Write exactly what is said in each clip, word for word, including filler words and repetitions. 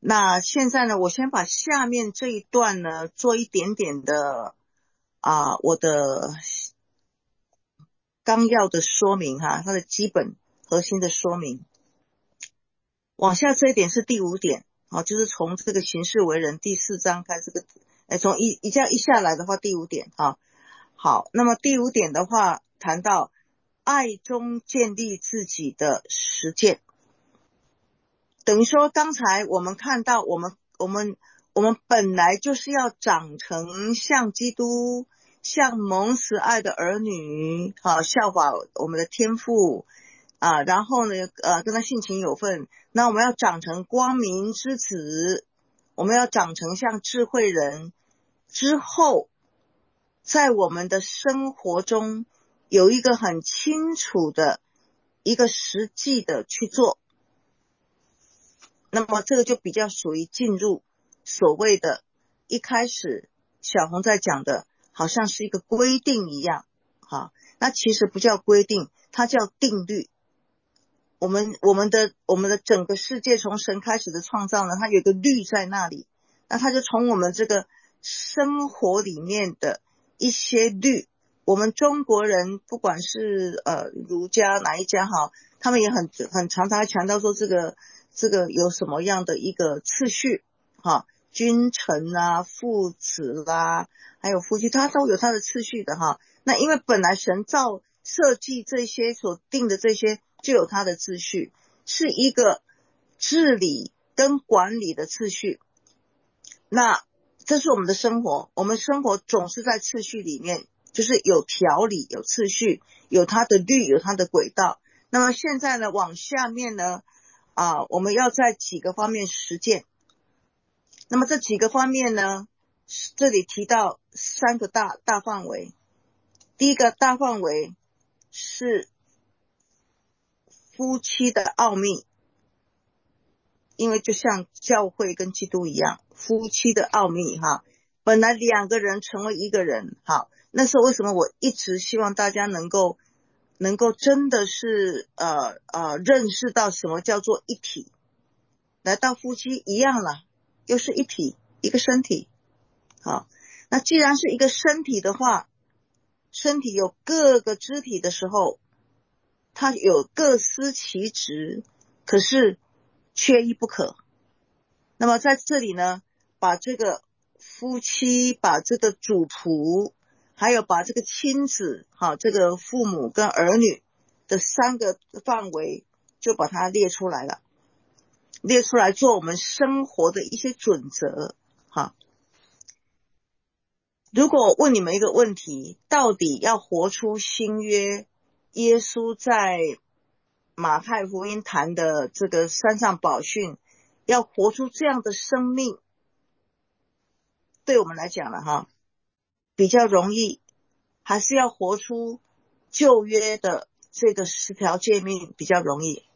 那现在呢，我先把下面这一段呢做一点点的啊、我的纲要的说明哈，它的基本核心的说明。往下这一点是第五点，好，就是从这个行事为人第四章开始，这个，哎，从一一这样一下来的话，第五点哈。好，那么第五点的话，谈到爱中建立自己的实践，等于说刚才我们看到，我们我们我们本来就是要长成像基督，像蒙慈爱的儿女，好，效法我们的天父啊，然后呢，呃，跟他性情有份。那我们要长成光明之子，我们要长成像智慧人之后，在我们的生活中有一个很清楚的一个实际的去做，那么这个就比较属于进入所谓的一开始小红在讲的好像是一个规定一样，好，那其实不叫规定，它叫定律。我们我们的我们的整个世界从神开始的创造呢，它有一个律在那里，那它就从我们这个生活里面的一些律，我们中国人不管是呃儒家哪一家哈，他们也很很常常强调说这个这个有什么样的一个次序哈，君臣啊、父子啦、啊，还有夫妻，它都有它的次序的哈。那因为本来神造设计这些所定的这些就有它的秩序，是一个治理跟管理的次序。那这是我们的生活，我们生活总是在次序里面，就是有条理、有次序、有它的律、有它的轨道。那么现在呢，往下面呢，啊，我们要在几个方面实践。那么这几个方面呢，这里提到三个大大范围。第一个大范围是夫妻的奥秘，因为就像教会跟基督一样，夫妻的奥秘哈，本来两个人成为一个人，好，那时候为什么我一直希望大家能够能够真的是呃呃认识到什么叫做一体，来到夫妻一样了，又是一体，一个身体，好，那既然是一个身体的话，身体有各个肢体的时候，它有各司其职，可是缺一不可。那么在这里呢，把这个夫妻，把这个主仆，还有把这个亲子，好，这个父母跟儿女的三个范围就把它列出来了，列出来做我们生活的一些准则。好，如果我问你们一个问题，到底要活出新约，耶稣在马太福音谈的这个山上宝训，要活出这样的生命，对我们来讲了哈，比较容易，还是要活出旧约的这个十条诫命比较容易？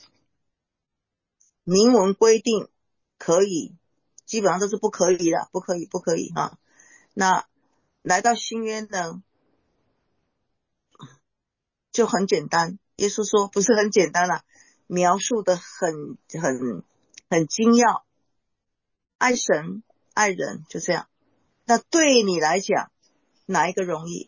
明文规定可以，基本上都是不可以的，不可以，不可以哈。那来到新约呢，就很简单，耶稣说不是很简单啦，描述的很很很精要，爱神爱人，就这样。那对你来讲哪一个容易？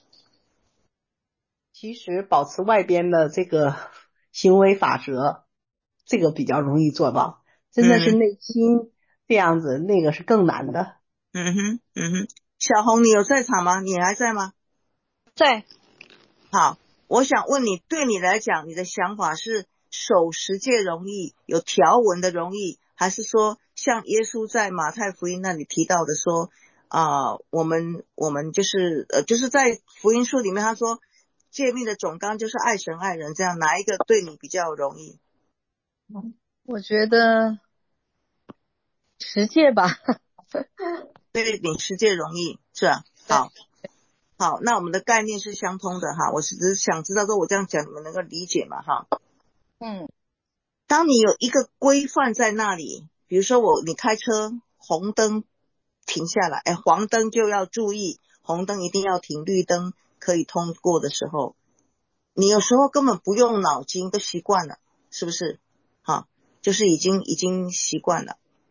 其实保持外边的这个行为法则，这个比较容易做到，真的是嗯内心这样子，那个是更难的。 嗯哼嗯哼。小红你有在场吗？你还在吗？ 在。 好，我想问你，对你来讲，你的想法是守十诫容易，有条文的容易，还是说像耶稣在马太福音那里提到的说啊、呃，我们我们就是呃，就是在福音书里面他说诫命的总纲就是爱神爱人，这样哪一个对你比较容易？ 我觉得十诫吧。 对你十诫容易是吧？好，好，那我们的概念是相通的哈，我是只是想知道说我这样讲你们能够理解嘛哈。 嗯， 当你有一个规范在那里，比如说我你开车红灯停下来，哎，黄灯就要注意，红灯一定要停，绿灯可以通过的时候，你有时候根本不用脑筋都习惯了，是不是？好，就是已经已经习惯了。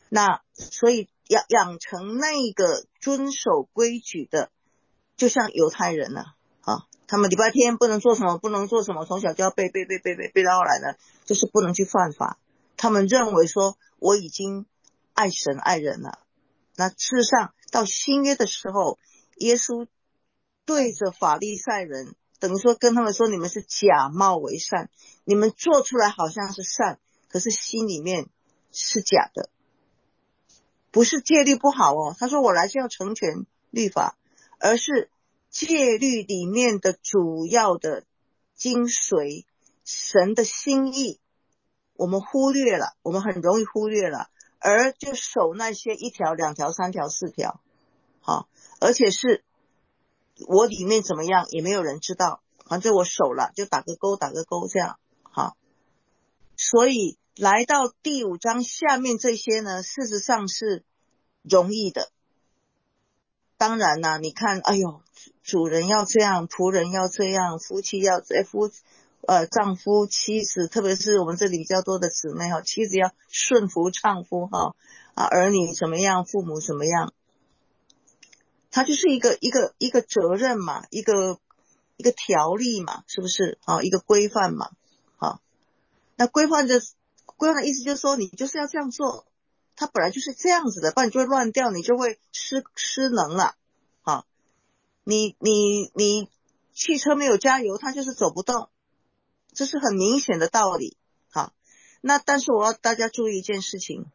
那所以养养成那个遵守规矩的，就像犹太人呢、啊，啊，他们礼拜天不能做什么，不能做什么，从小就要背背背背背背到后来呢，就是不能去犯法。他们认为说我已经爱神爱人了。那事实上到新约的时候，耶稣对着法利赛人，等于说跟他们说，你们是假冒为善，你们做出来好像是善，可是心里面是假的。不是戒律不好哦，他说我来是要成全律法，而是戒律里面的主要的精髓，神的心意我们忽略了，我们很容易忽略了，而就守那些一条两条三条四条，好，而且是我里面怎么样也没有人知道，反正我守了就打个勾打个勾这样。好，所以来到第五章下面这些呢，事实上是容易的。当然啦、啊，你看，哎呦，主人要这样，仆人要这样，夫妻要夫呃丈夫妻子，特别是我们这里比较多的姊妹哈，妻子要顺服丈夫哈，啊，儿女怎么样，父母怎么样，它就是一个一个一个责任嘛，一个一个条例嘛，是不是啊？一个规范嘛，好，那规范的规范的意思就是说，你就是要这样做。它本来就是这样子的，不然你就会乱掉，你就会失失能了。好，你你你汽车没有加油，它就是走不动，这是很明显的道理。好，那但是我要大家注意一件事情，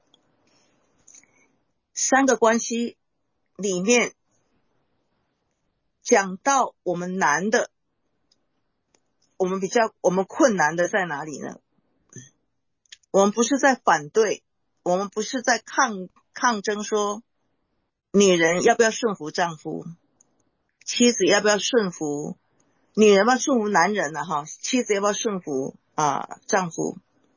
三个关系里面讲到我们难的，我们比较我们困难的在哪里呢？我们不是在反对，我们不是在抗抗争说女人要不要顺服丈夫，妻子要不要顺服，女人要不要顺服男人呢、啊？哈，妻子要不要顺服啊丈夫？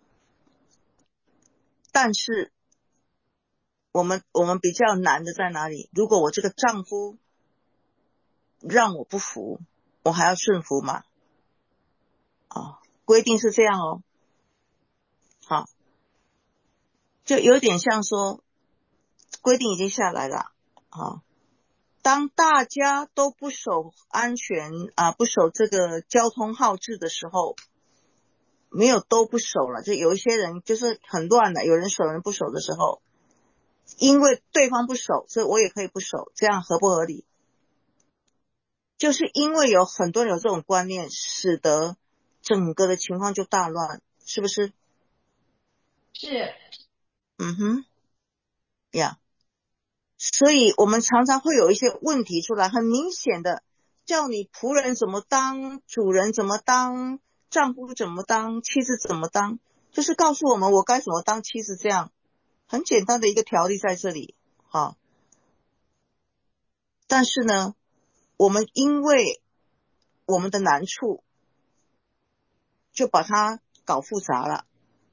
但是我们我们比较难的在哪里？如果我这个丈夫让我不服，我还要顺服吗？啊，规定是这样哦。好，就有点像说规定已经下来了啊。当大家都不守安全啊，不守这个交通号志的时候，没有都不守了，就有一些人就是很乱的，有人守人不守的时候，因为对方不守，所以我也可以不守，这样合不合理？就是因为有很多人有这种观念，使得整个的情况就大乱，是不是？ 是。 嗯哼，呀、yeah.所以我们常常会有一些问题出来，很明显的叫你仆人怎么当，主人怎么当，丈夫怎么当，妻子怎么当，就是告诉我们我该怎么当妻子，这样很简单的一个条例在这里。好，但是呢，我们因为我们的难处就把它搞复杂了。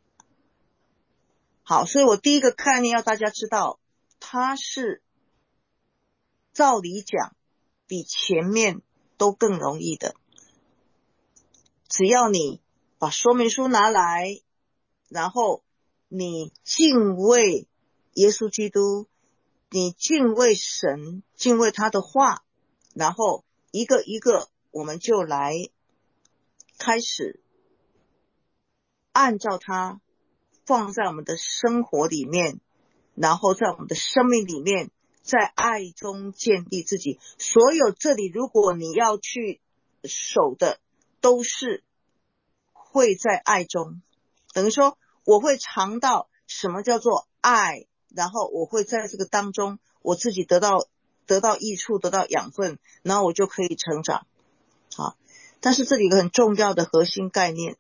好，所以我第一个概念要大家知道，它是照理讲比前面都更容易的，只要你把说明书拿来，然后你敬畏耶稣基督，你敬畏神，敬畏他的话，然后一个一个我们就来开始按照它放在我们的生活里面，然后在我们的生命里面，在爱中建立自己。所有这里如果你要去守的都是会在爱中，等于说我会尝到什么叫做爱，然后我会在这个当中我自己得到得到益处，得到养分，然后我就可以成长。好，但是这里有个很重要的核心概念，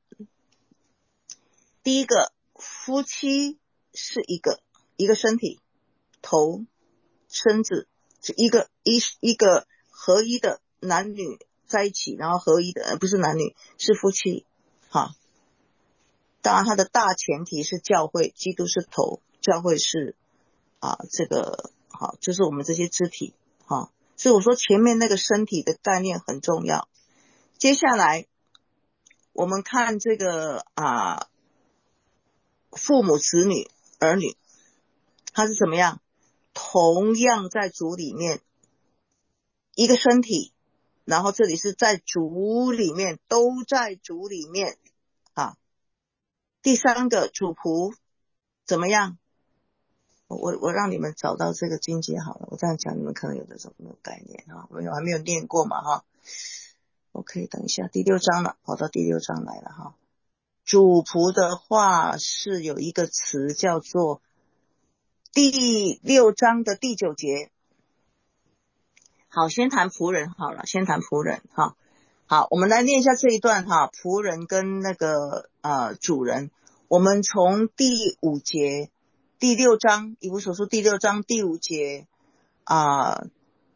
第一个，夫妻是一个一个身体，头身子是一个一一个合一的，男女在一起，然后合一的，不是男女，是夫妻。好，当然它的大前提是教会，基督是头，教会是啊这个好，就是我们这些肢体。好，所以我说前面那个身体的概念很重要。接下来我们看这个啊父母子女儿女。 它是怎么样？同样在主里面一个身体，然后这里是在主里面，都在主里面啊。第三个主仆怎么样？我我让你们找到这个经节好了，我这样讲你们可能有的时候没有概念哈，我还没有念过嘛哈。OK， 等一下，第六章了，跑到第六章来了哈。主仆的话是有一个词叫做第六章的第九节。好，先谈仆人好了，先谈仆人哈。好，我们来念一下这一段哈，仆人跟那个呃主人。我们从第五节，第六章以弗所书第六章第五节啊、呃、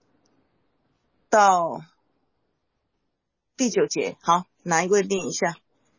到第九节，好，哪一位念一下？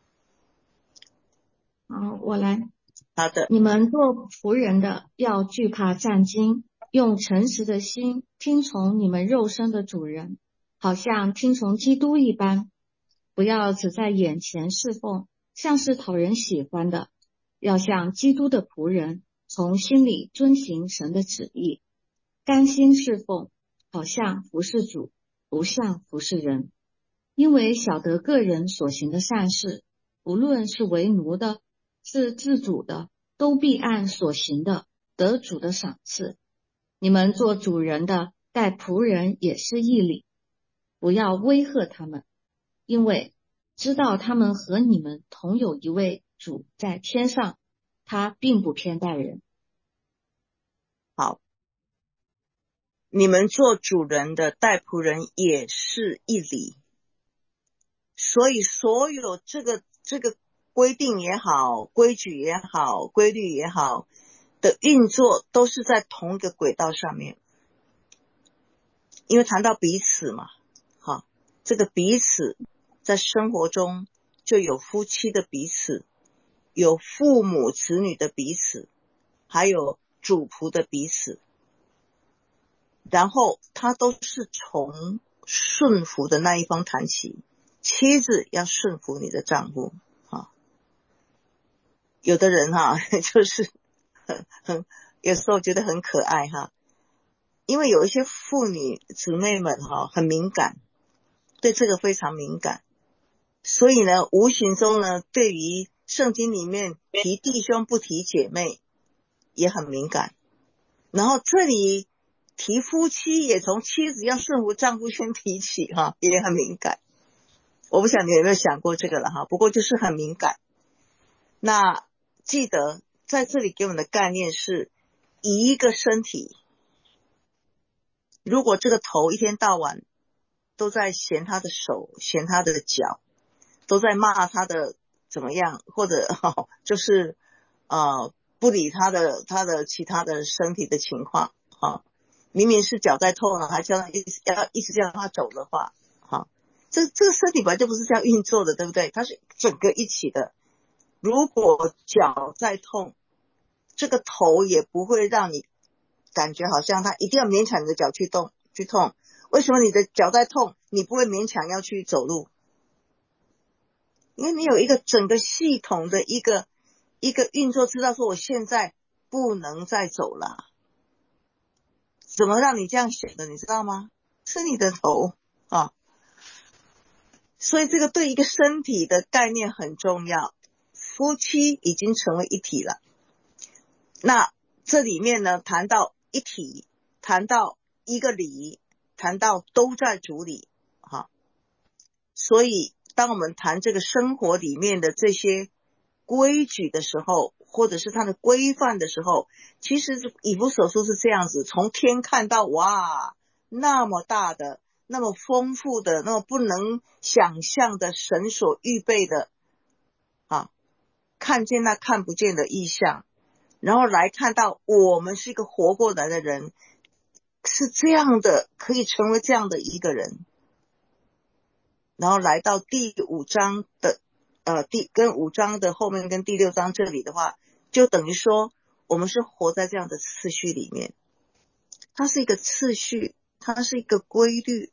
好，我来。 好的。 你们做仆人的要惧怕战兢，用诚实的心听从你们肉身的主人，好像听从基督一般。不要只在眼前侍奉，像是讨人喜欢的，要像基督的仆人，从心里遵行神的旨意，甘心侍奉，好像服侍主，不像服侍人。因为晓得个人所行的善事，无论是为奴的，是自主的，都必按所行的得主的赏赐。你们做主人的待仆人也是义理，不要威吓他们，因为知道他们和你们同有一位主在天上，他并不偏待人。 好，你们做主人的待仆人也是义理，所以所有这个这个规定也好，规矩也好，规律也好的运作都是在同一个轨道上面。因为谈到彼此嘛，好，这个彼此在生活中就有夫妻的彼此，有父母子女的彼此，还有主仆的彼此，然后他都是从顺服的那一方谈起。妻子要顺服你的丈夫啊，有的人哈、啊、就是很很有时候觉得很可爱哈，因为有一些妇女姊妹们哈、啊、很敏感，对这个非常敏感，所以呢无形中呢对于圣经里面提弟兄不提姐妹也很敏感，然后这里提夫妻也从妻子要顺服丈夫先提起哈、啊，也很敏感。我不晓得你有没有想过这个了哈，不过就是很敏感。那记得在这里给我们的概念是一个身体，如果这个头一天到晚都在嫌他的手，嫌他的脚，都在骂他的怎么样，或者、哦、就是呃不理他的他的其他的身体的情况、哦、明明是脚在痛了，还叫他一直要一直叫他走的话，好、哦，这这个身体本来就不是这样运作的，对不对？它是整个一起的。如果脚在痛，这个头也不会让你感觉好像他一定要勉强你的脚去动去痛。为什么你的脚在痛，你不会勉强要去走路？因为你有一个整个系统的一个一个运作，知道说我现在不能再走了。怎么让你这样想的，你知道吗？是你的头啊。所以这个对一个身体的概念很重要。夫妻已经成为一体了。那这里面呢，谈到一体，谈到一个理，谈到都在主里哈。所以当我们谈这个生活里面的这些规矩的时候，或者是它的规范的时候，其实以弗所书是这样子，从天看到哇，那么大的，那么丰富的，那么不能想象的神所预备的啊，看见那看不见的意象，然后来看到我们是一个活过来的人，是这样的，可以成为这样的一个人。然后来到第五章的呃，第跟五章的后面跟第六章这里的话，就等于说我们是活在这样的次序里面。它是一个次序，它是一个规律。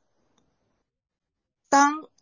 当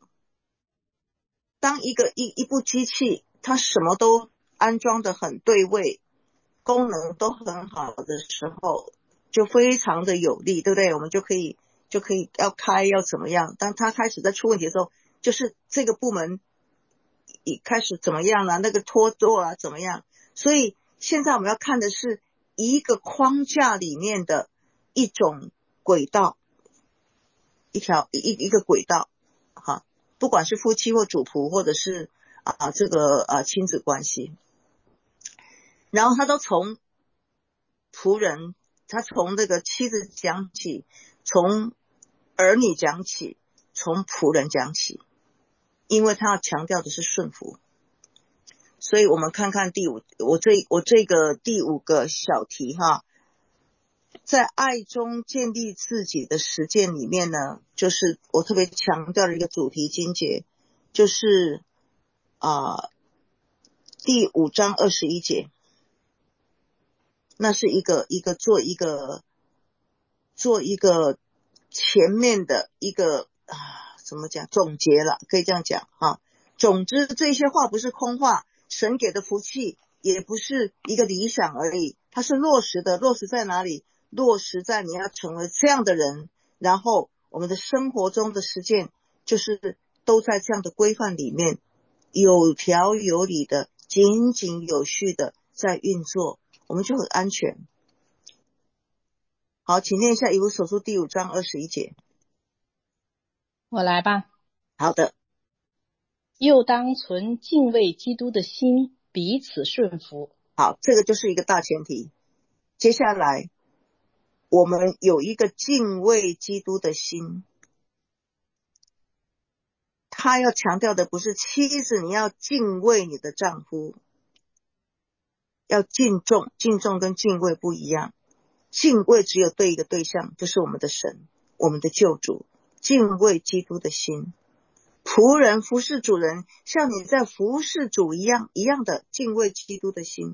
当一个一一部机器，它什么都安装的很对位， 功能都很好的时候，就非常的有利，对不对？我们就可以就可以要开要怎么样。当他开始在出问题的时候，就是这个部门一开始怎么样了、啊，那个拖做啊怎么样。所以现在我们要看的是一个框架里面的一种轨道，一条一一个轨道哈，不管是夫妻或主仆，或者是啊这个啊亲子关系，然后他都从仆人，他从这个妻子讲起，从儿女讲起，从仆人讲起，因为他要强调的是顺服。所以我们看看第五，我这我这个第五个小题哈，在爱中建立自己的实践里面呢，就是我特别强调的一个主题经节，就是啊、呃、第五章二十一节，那是一个一个做一个做一个前面的一个啊怎么讲总结了，可以这样讲哈。总之这些话不是空话，神给的福气也不是一个理想而已，它是落实的。落实在哪里？落实在你要成为这样的人，然后我们的生活中的实践就是都在这样的规范里面，有条有理的，井井有序的在运作，我们就很安全。好，请念一下以弗所书第五章二十一节。 我来吧。 好的。 又当存敬畏基督的心，彼此顺服。 好，这个就是一个大前提。接下来我们有一个敬畏基督的心，他要强调的不是妻子你要敬畏你的丈夫，要敬重，敬重跟敬畏不一样。敬畏只有对一个对象，就是我们的神，我们的救主。敬畏基督的心，仆人服侍主人，像你在服侍主一样一样的敬畏基督的心。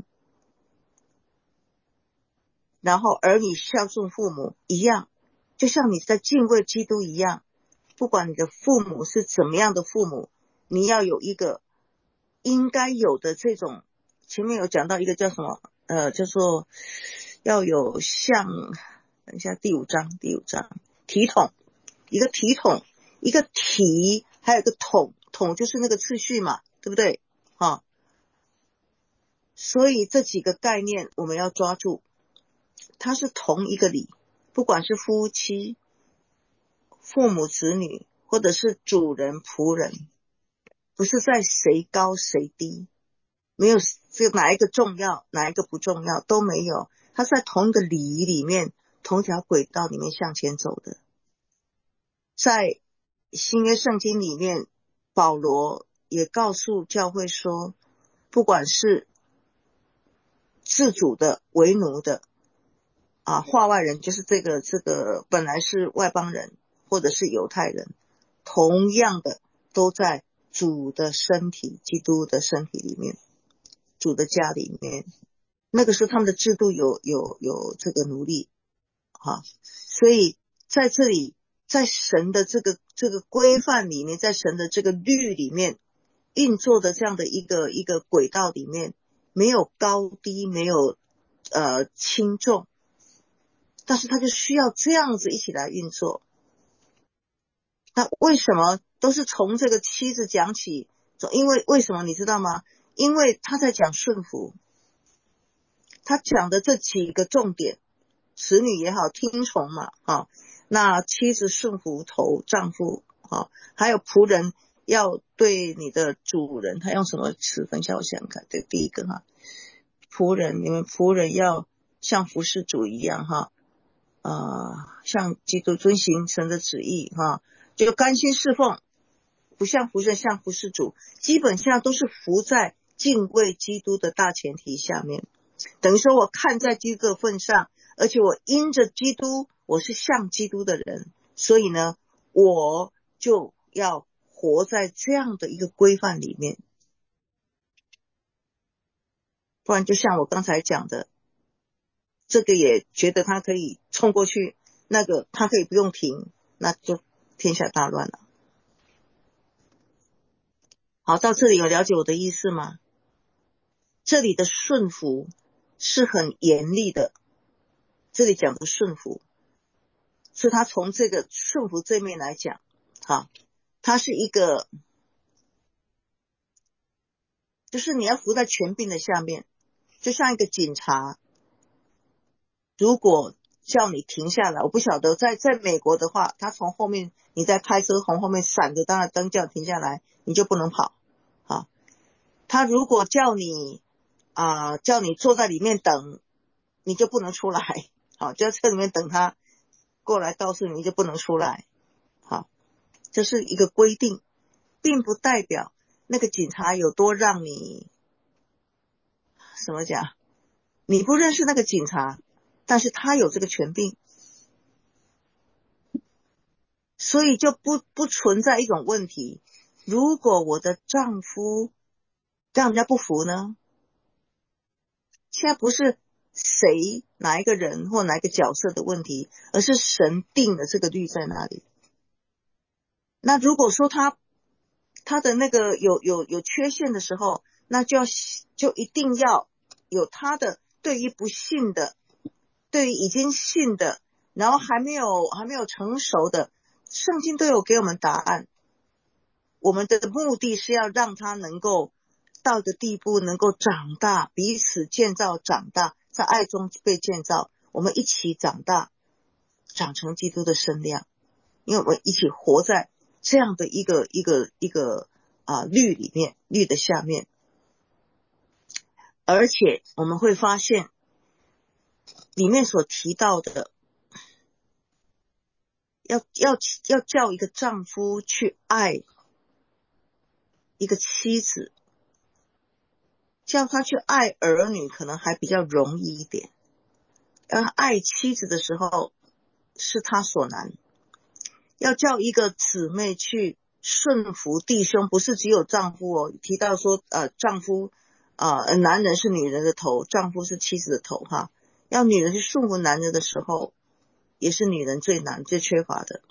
然后儿女孝顺父母一样，就像你在敬畏基督一样，不管你的父母是怎么样的父母，你要有一个应该有的这种，前面有讲到一个叫什么呃，叫做要有像，等一下第五章第五章体统，一个体统，一个体，还有一个统，统就是那个次序嘛，对不对？哈，所以这几个概念我们要抓住，它是同一个理，不管是夫妻、父母子女，或者是主人仆人，不是在谁高谁低，没有这哪一个重要哪一个不重要都没有，它在同一个理里面，同一条轨道里面向前走的。在新约圣经里面，保罗也告诉教会说，不管是自主的为奴的啊，化外人，就是这个这个本来是外邦人或者是犹太人，同样的都在主的身体，基督的身体里面，主的家里面。那个时候他们的制度有有有这个奴隶啊，所以在这里，在神的这个这个规范里面，在神的这个律里面运作的这样的一个一个轨道里面，没有高低，没有呃轻重，但是他就需要这样子一起来运作。那为什么都是从这个妻子讲起？因为为什么你知道吗？因为他在讲顺服，他讲的这几个重点，子女也好，听从嘛啊，那妻子顺服头丈夫啊，还有仆人要对你的主人，他用什么词？等一下我想想看，这第一个哈，仆人，你们仆人要像服侍主一样哈，啊，像基督遵行神的旨意哈，就甘心侍奉，不像服侍像服侍主，基本上都是服在敬畏基督的大前提下面。等于说我看在基督的份上，而且我因着基督，我是像基督的人，所以呢，我就要活在这样的一个规范里面。不然就像我刚才讲的，这个也觉得他可以冲过去，那个他可以不用停，那就天下大乱了。好，到这里有了解我的意思吗？这里的顺服是很严厉的，这里讲的顺服，所以他从这个顺服这面来讲，哈，他是一个，就是你要服在权柄的下面，就像一个警察，如果叫你停下来，我不晓得在在美国的话，他从后面你在开车从后面闪着他的灯叫停下来，你就不能跑，好，他如果叫你啊、呃、叫你坐在里面等，你就不能出来，好，就在车里面等他过来告诉你，你就不能出来，好，这是一个规定，并不代表那个警察有多让你怎么讲，你不认识那个警察，但是他有这个权柄，所以就不不存在一种问题，如果我的丈夫让人家不服呢？现在不是谁哪一个人或哪一个角色的问题，而是神定的这个律在那里。那如果说他他的那个有有有缺陷的时候，那就要就一定要有他的对于不信的，对于已经信的，然后还没有还没有成熟的，圣经都有给我们答案。我们的目的是要让他能够到一个地步，能够长大，彼此建造长大，在爱中被建造，我们一起长大，长成基督的身量，因为我们一起活在这样的一个一个一个啊律里面，律的下面。而且我们会发现里面所提到的，要要要叫一个丈夫去爱一个妻子，叫他去爱儿女可能还比较容易一点，要爱妻子的时候是他所难。要叫一个姊妹去顺服弟兄，不是只有丈夫哦，提到说呃丈夫呃男人是女人的头，丈夫是妻子的头哈。要女人去顺服男人的时候，也是女人最难最缺乏的。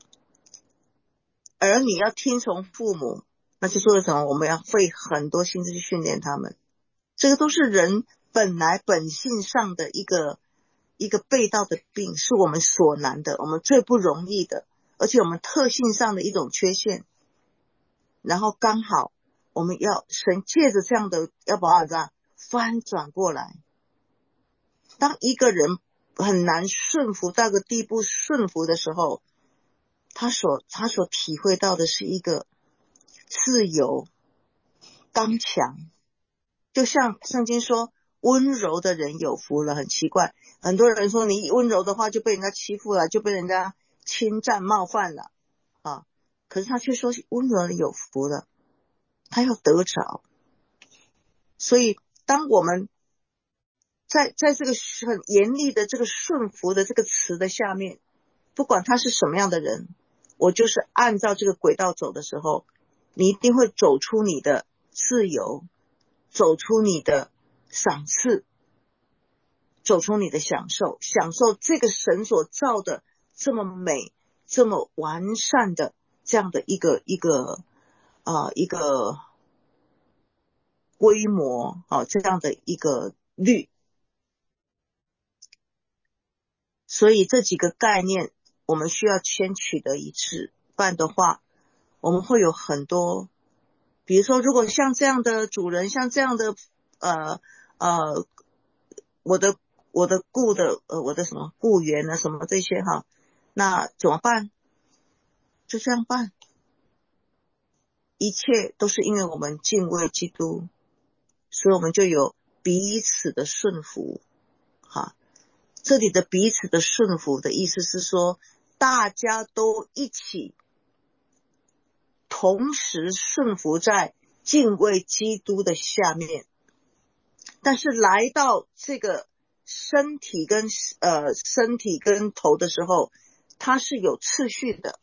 儿女要听从父母，那就做什么？我们要费很多心思去训练他们，这个都是人本来本性上的一个一个背道的病，是我们所难的，我们最不容易的，而且我们特性上的一种缺陷。然后刚好我们要神借着这样的要把它翻转过来。当一个人很难顺服到个地步顺服的时候，他所他所体会到的是一个自由刚强，就像圣经说温柔的人有福了。很奇怪，很多人说你温柔的话就被人家欺负了，就被人家侵占冒犯了啊，可是他却说温柔的人有福了，他要得着。所以当我们在在这个很严厉的这个顺服的这个词的下面，不管他是什么样的人，我就是按照这个轨道走的时候，你一定会走出你的自由，走出你的赏赐，走出你的享受，享受这个神所造的这么美这么完善的这样的一个一个呃一个规模啊，这样的一个律。所以这几个概念我们需要先取得一致，不然的话我们会有很多，比如说如果像这样的主人，像这样的呃呃我的我的雇的呃我的什么雇员啊什么这些哈，那怎么办？就这样办。一切都是因为我们敬畏基督，所以我们就有彼此的顺服哈。这里的彼此的顺服的意思是说，大家都一起同时顺服在敬畏基督的下面，但是来到这个身体跟呃身体跟头的时候，它是有次序的。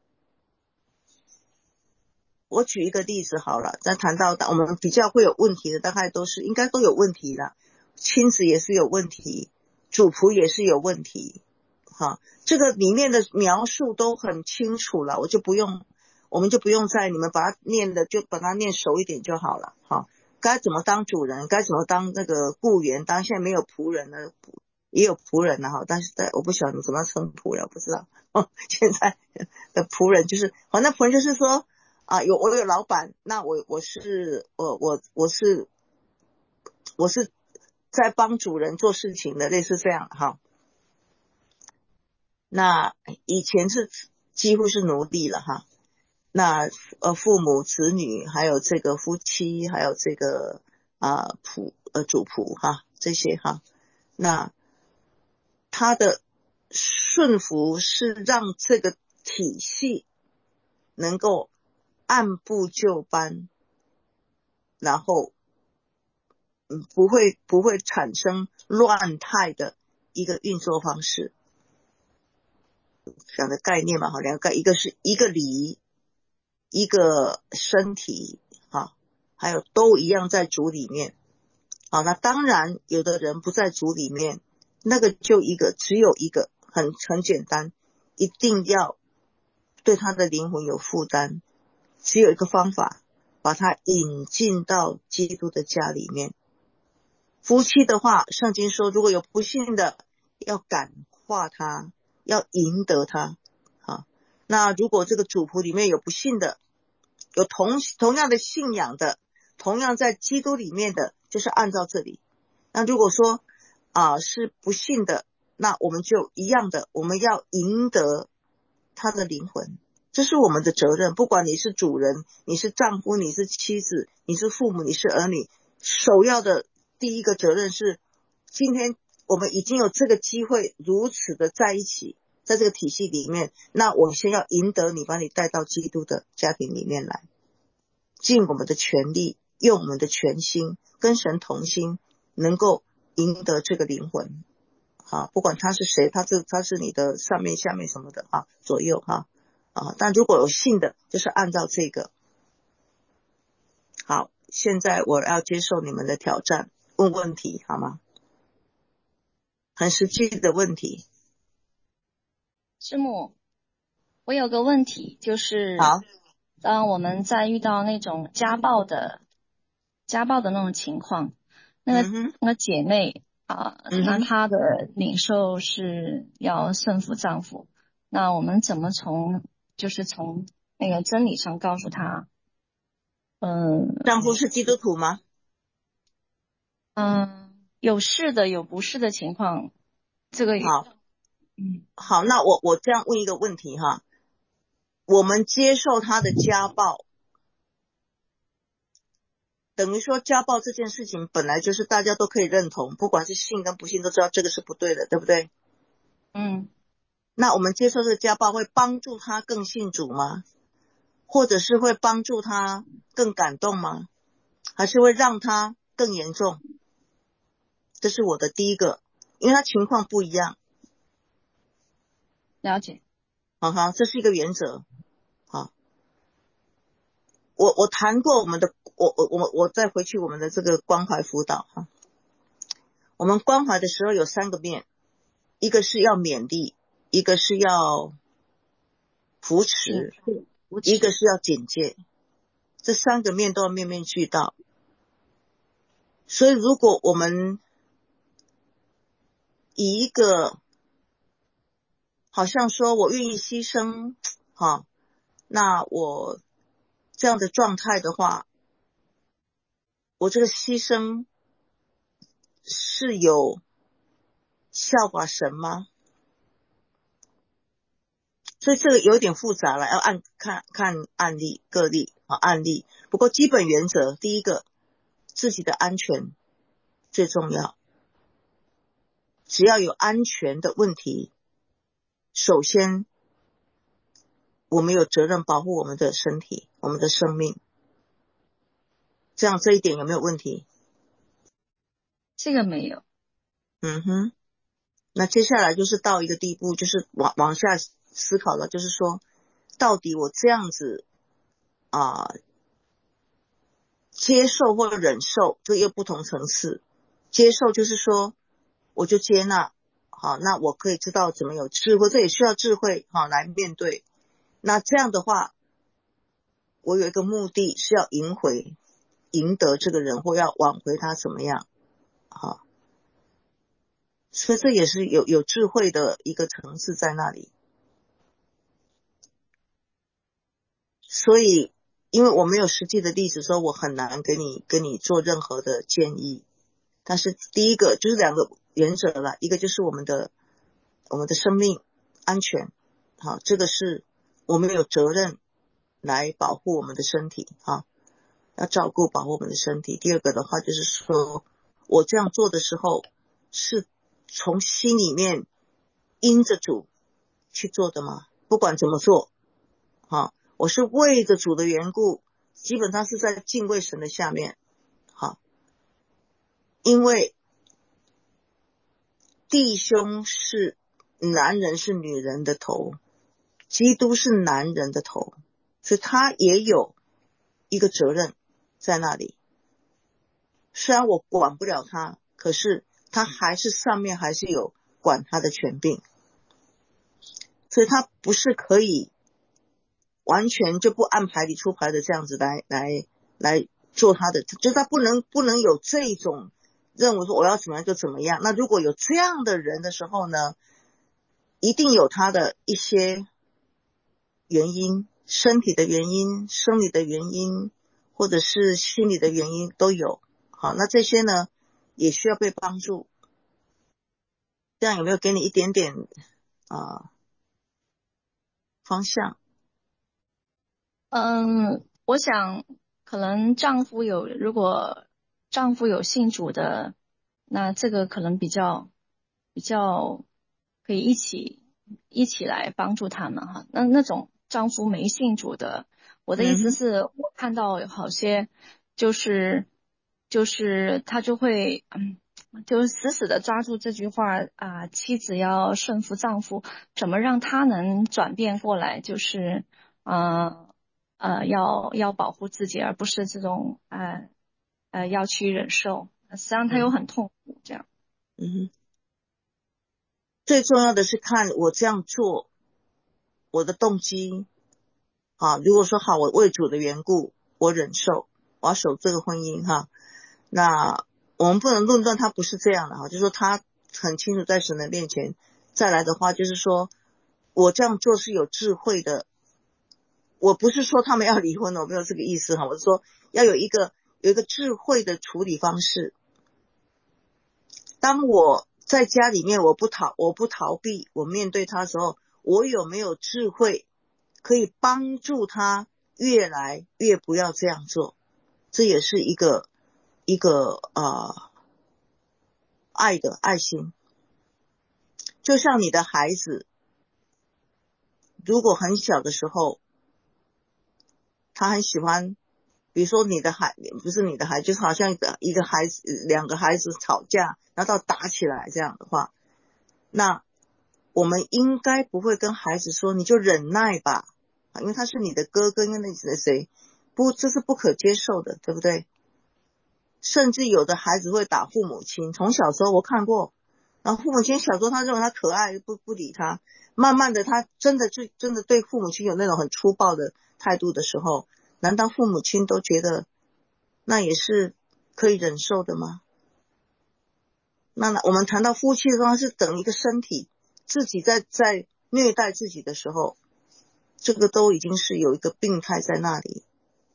我举一个例子好了，在谈到我们比较会有问题的，大概都是应该都有问题了，亲子也是有问题，主仆也是有问题哈，这个里面的描述都很清楚了，我就不用我们就不用再你们把它念的就把它念熟一点就好了哈。 该怎么当主人，该怎么当那个雇员，当现在没有仆人了，也有仆人了哈，但是在我不晓得怎么称仆人，我不知道。哦，现在的仆人就是，好，那仆人就是说啊，有我有老板，那我我是我我我是我是在帮主人做事情的，类似这样哈。那以前是几乎是奴隶了哈。那呃父母子女还有这个夫妻还有这个啊仆呃主仆哈这些哈，那他的顺服是让这个体系能够按部就班，然后嗯不会不会产生乱态的一个运作方式。两个概念嘛哈，两个概一个是一个礼，一个身体啊，还有都一样在主里面。好，那当然有的人不在主里面，那个就一个只有一个很很简单，一定要对他的灵魂有负担，只有一个方法，把他引进到基督的家里面。夫妻的话，圣经说如果有不信的，要感化他，要赢得他。好，那如果这个主仆里面有不信的，有同同样的信仰的，同样在基督里面的，就是按照这里。那如果说啊、呃、是不信的，那我们就一样的，我们要赢得他的灵魂，这是我们的责任。不管你是主人，你是丈夫，你是妻子，你是父母，你是儿女，首要的第一个责任是，今天我们已经有这个机会如此的在一起，在这个体系里面，那我先要赢得你，把你带到基督的家庭里面来，尽我们的全力，用我们的全心，跟神同心，能够赢得这个灵魂。啊，不管他是谁，他是他是你的上面下面什么的啊，左右哈啊，但如果有信的，就是按照这个。好，现在我要接受你们的挑战，问问题好吗？很实际的问题。 师母，我有个问题，就是好， 当我们在遇到那种家暴的家暴的那种情况，那个、 嗯、 那个姐妹啊、呃嗯、 那她的领受是要顺服丈夫，那我们怎么从就是从那个真理上告诉她，嗯丈夫是基督徒吗？ 嗯，有是的有不是的情况，这个好， 嗯好，那我我这样问一个问题哈，我们接受他的家暴，等于说家暴这件事情本来就是大家都可以认同，不管是信跟不信都知道这个是不对的，对不对？ 嗯， 那我们接受这个家暴会帮助他更信主吗？或者是会帮助他更感动吗？还是会让他更严重？这是我的第一个，因为他情况不一样。 了解。 好好，这是一个原则。好，我我谈过我们的，我我我我再回去我们的这个关怀辅导哈。我们关怀的时候有三个面，一个是要勉励，一个是要扶持，一个是要警戒，这三个面都要面面俱到。所以如果我们以一个好像说我愿意牺牲哈，那我这样的状态的话，我这个牺牲是有效法神吗？所以这个有点复杂了，要按看看案例个例啊案例。不过基本原则，第一个，自己的安全最重要。只要有安全的问题，首先我们有责任保护我们的身体，我们的生命。这样这一点有没有问题？ 这个没有。 嗯哼。那接下来就是到一个地步，就是往往下思考了，就是说到底我这样子啊、呃、接受或者忍受，这又不同层次。接受就是说我就接纳，好，那我可以知道怎么有智慧，这也需要智慧好来面对。那这样的话，我有一个目的是要赢回赢得这个人，或要挽回他怎么样啊？所以这也是有有智慧的一个层次在那里。所以因为我没有实际的例子，所以我很难给你跟你做任何的建议。但是第一个就是两个原则了，一个就是我们的我们的生命安全，好，这个是我们有责任来保护我们的身体，好，要照顾保护我们的身体。第二个的话就是说，我这样做的时候是从心里面因着主去做的吗？不管怎么做，好，我是为着主的缘故，基本上是在敬畏神的下面，好，因为弟兄是男人是女人的头，基督是男人的头，所以他也有一个责任在那里。虽然我管不了他，可是他还是上面还是有管他的权柄，所以他不是可以完全就不按牌理出牌的这样子来来来做他的，就是他不能不能有这种认为说我要怎么样就怎么样。那如果有这样的人的时候呢，一定有他的一些原因，身体的原因、生理的原因，或者是心理的原因都有。好，那这些呢也需要被帮助。这样有没有给你一点点啊、呃、方向？ 嗯，我想可能丈夫有，如果丈夫有信主的，那这个可能比较比较可以一起一起来帮助他们哈。那那种丈夫没信主的，我的意思是我看到有好些就是就是他就会嗯。就死死的抓住这句话啊、呃，妻子要顺服丈夫，怎么让他能转变过来？就是呃呃，要要保护自己，而不是这种呃呃要去忍受，实际上他又很痛苦这样。 嗯，最重要的是看我这样做我的动机啊。如果说好，我为主的缘故，我忍受，我要守这个婚姻哈，那我们不能论断他不是这样的哈，就是说他很清楚在神的面前。再来的话就是说我这样做是有智慧的，我不是说他们要离婚，我没有这个意思哈，我是说要有一个有一个智慧的处理方式。当我在家里面我不逃我不逃避，我面对他的时候，我有没有智慧可以帮助他越来越不要这样做？这也是一个一个呃爱的爱心。就像你的孩子如果很小的时候他很喜欢，比如说你的孩不是你的孩子，就是好像一个孩子两个孩子吵架然后到打起来这样的话，那我们应该不会跟孩子说你就忍耐吧，因为他是你的哥哥，因为那是谁不，这是不可接受的，对不对？甚至有的孩子会打父母亲，从小时候我看过，然后父母亲小时候他认为他可爱，不不理他，慢慢的他真的就真的对父母亲有那种很粗暴的态度的时候，难道父母亲都觉得那也是可以忍受的吗？那我们谈到夫妻的时候是等一个身体自己在在虐待自己的时候，这个都已经是有一个病态在那里。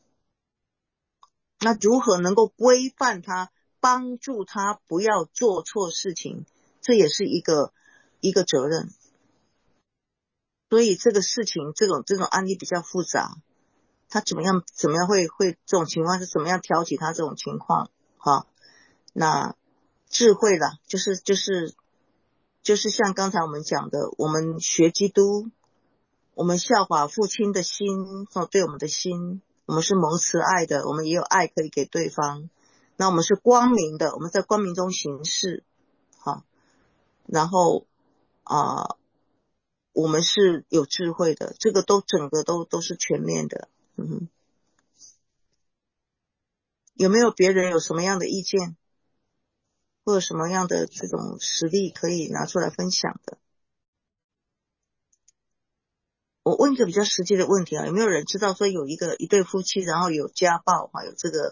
那如何能够规范他，帮助他不要做错事情，这也是一个一个责任。所以这个事情这种这种案例比较复杂，他怎么样怎么样会会这种情况是怎么样挑起他这种情况哈？那智慧啦，就是就是就是像刚才我们讲的，我们学基督，我们效法父亲的心，对我们的心，我们是蒙慈爱的，我们也有爱可以给对方。那我们是光明的，我们在光明中行事，好，然后啊、呃，我们是有智慧的，这个都整个都都是全面的。嗯哼，有没有别人有什么样的意见，或者什么样的这种实例可以拿出来分享的？我问一个比较实际的问题啊，有没有人知道说有一个一对夫妻，然后有家暴啊，有这个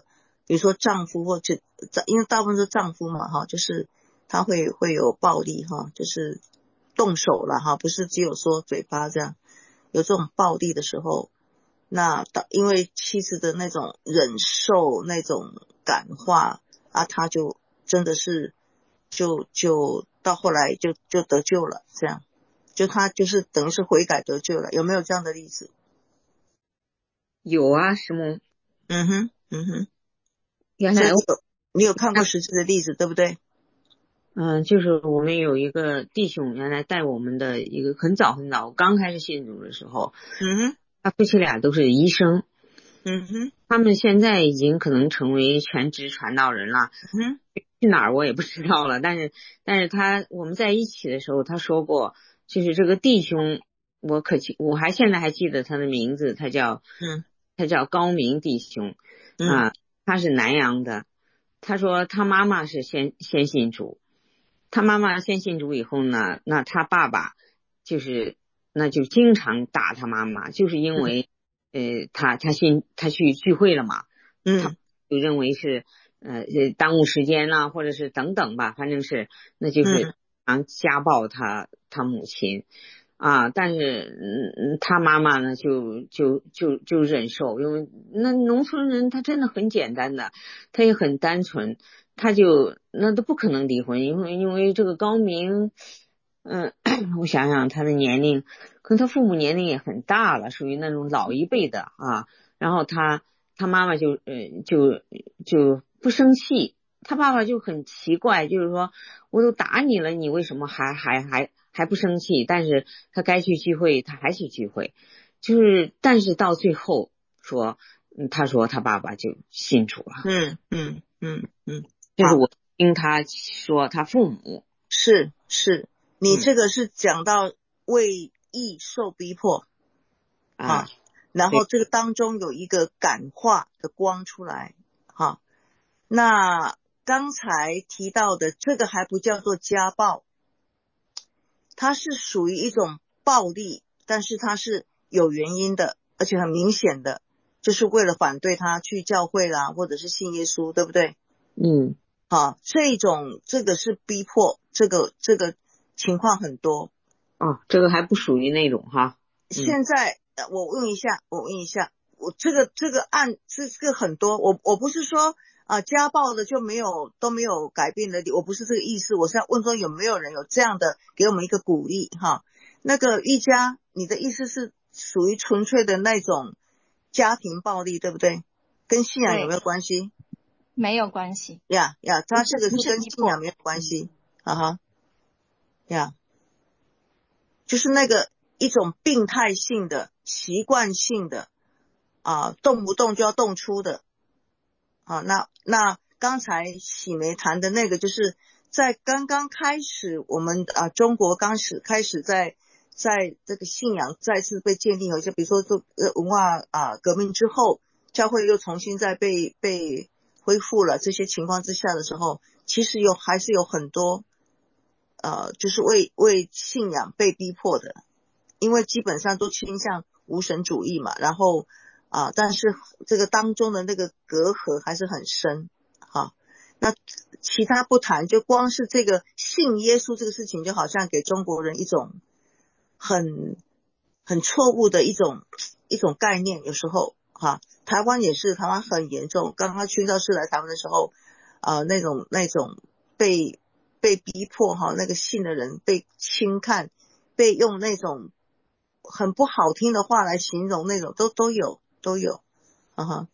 比如说丈夫或者因为大部分是丈夫嘛哈，就是他会会有暴力哈，就是动手了哈，不是只有说嘴巴这样，有这种暴力的时候，那因为妻子的那种忍受那种感化啊，他就真的是就就到后来就就得救了，这样就他就是等于是悔改得救了，有没有这样的例子？ 有啊，师母。 嗯哼，嗯哼。 原来你有你有看过实际的例子，对不对？ 嗯，就是我们有一个弟兄，原来带我们的一个很早很早，我刚开始信主的时候， 嗯哼， 他夫妻俩都是医生， 嗯哼， 他们现在已经可能成为全职传道人了， 嗯， 去哪儿我也不知道了，但是但是他我们在一起的时候，他说过，就是这个弟兄，我可记，我还现在还记得他的名字，他叫嗯， 他叫高明弟兄， 嗯啊，他是南阳的，他说他妈妈是先先信主。他妈妈先信主以后呢，那他爸爸就是那就经常打他妈妈，就是因为、嗯、呃他他信他去聚会了嘛， 嗯， 他就认为是呃耽误时间啦，或者是等等吧，反正是那就是常家暴他他母亲啊，但是嗯他妈妈呢就就就就忍受，因为那农村人他真的很简单的，他也很单纯。他就那都不可能离婚，因为因为这个高明，嗯，我想想他的年龄，可能他父母年龄也很大了，属于那种老一辈的啊。然后他他妈妈就呃就就不生气，他爸爸就很奇怪，就是说我都打你了，你为什么还还还还不生气？但是他该去聚会，他还去聚会，就是但是到最后说，嗯，他说他爸爸就信主了， 嗯嗯嗯嗯。 就是我听他说他父母是是，你嗯这个是讲到为义受逼迫啊， 然后这个当中有一个感化的光出来哈。那刚才提到的这个还不叫做家暴，它是属于一种暴力，但是它是有原因的，而且很明显的，就是为了反对他去教会啦，或者是信耶稣，对不对？ 嗯， 好，这种这个是逼迫，这个这个情况很多。 哦，这个还不属于那种哈。嗯、 现在我问一下，我问一下，我这个这个案这个很多，我我不是说啊、呃、家暴的就没有都没有改变的，我不是这个意思，我是要问说有没有人有这样的给我们一个鼓励哈。那个玉佳，你的意思是属于纯粹的那种家庭暴力，对不对？跟信仰有没有关系？ 没有关系呀呀，他这个是跟不是逼迫信仰没有关系，啊哈，呀，就是那个一种病态性的、习惯性的啊，动不动就要动粗的啊。那那刚才喜梅谈的那个，就是在刚刚开始，我们啊中国刚始开始在在这个信仰再次被建立，就比如说这文化啊革命之后，教会又重新再被被恢复了这些情况之下的时候，其实有还是有很多呃，就是为为信仰被逼迫的，因为基本上都倾向无神主义嘛，然后啊、呃，但是这个当中的那个隔阂还是很深哈。那其他不谈，就光是这个信耶稣这个事情，就好像给中国人一种很很错误的一种一种概念，有时候哈，台湾也是，台湾很严重。刚刚宣教士来台湾的时候，呃，那种那种被被逼迫哈，那个信的人被轻看，被用那种很不好听的话来形容，那种都都有都有，啊哈。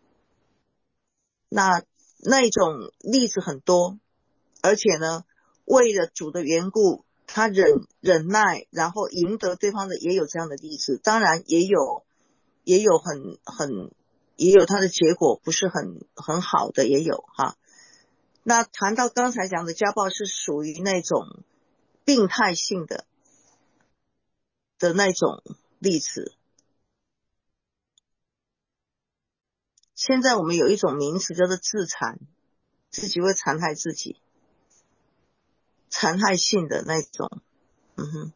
那那种例子很多，而且呢，为了主的缘故，他忍忍耐，然后赢得对方的，也有这样的例子。当然也有也有很很也有他的结果不是很很好的，也有哈。那谈到刚才讲的家暴，是属于那种病态性的的那种例子。现在我们有一种名词叫做自残，自己会残害自己，残害性的那种。嗯哼，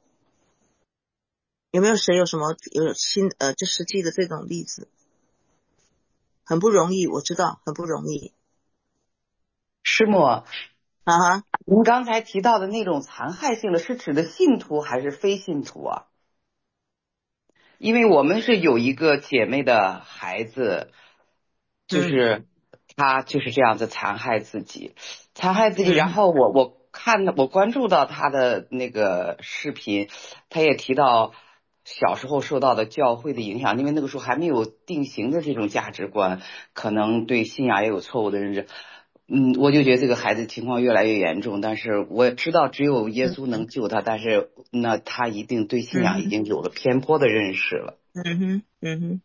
有没有谁有什么有新呃就实际的这种例子？ 很不容易，我知道很不容易。 师母啊哈， 您刚才提到的那种残害性的是指的信徒还是非信徒啊？因为我们是有一个姐妹的孩子，就是他就是这样子残害自己，残害自己。然后我我看我关注到他的那个视频，他也提到小时候受到的教会的影响，因为那个时候还没有定型的这种价值观，可能对信仰也有错误的认知。嗯，我就觉得这个孩子情况越来越严重，但是我也知道只有耶稣能救他，但是那他一定对信仰已经有了偏颇的认识了。 嗯哼，嗯哼，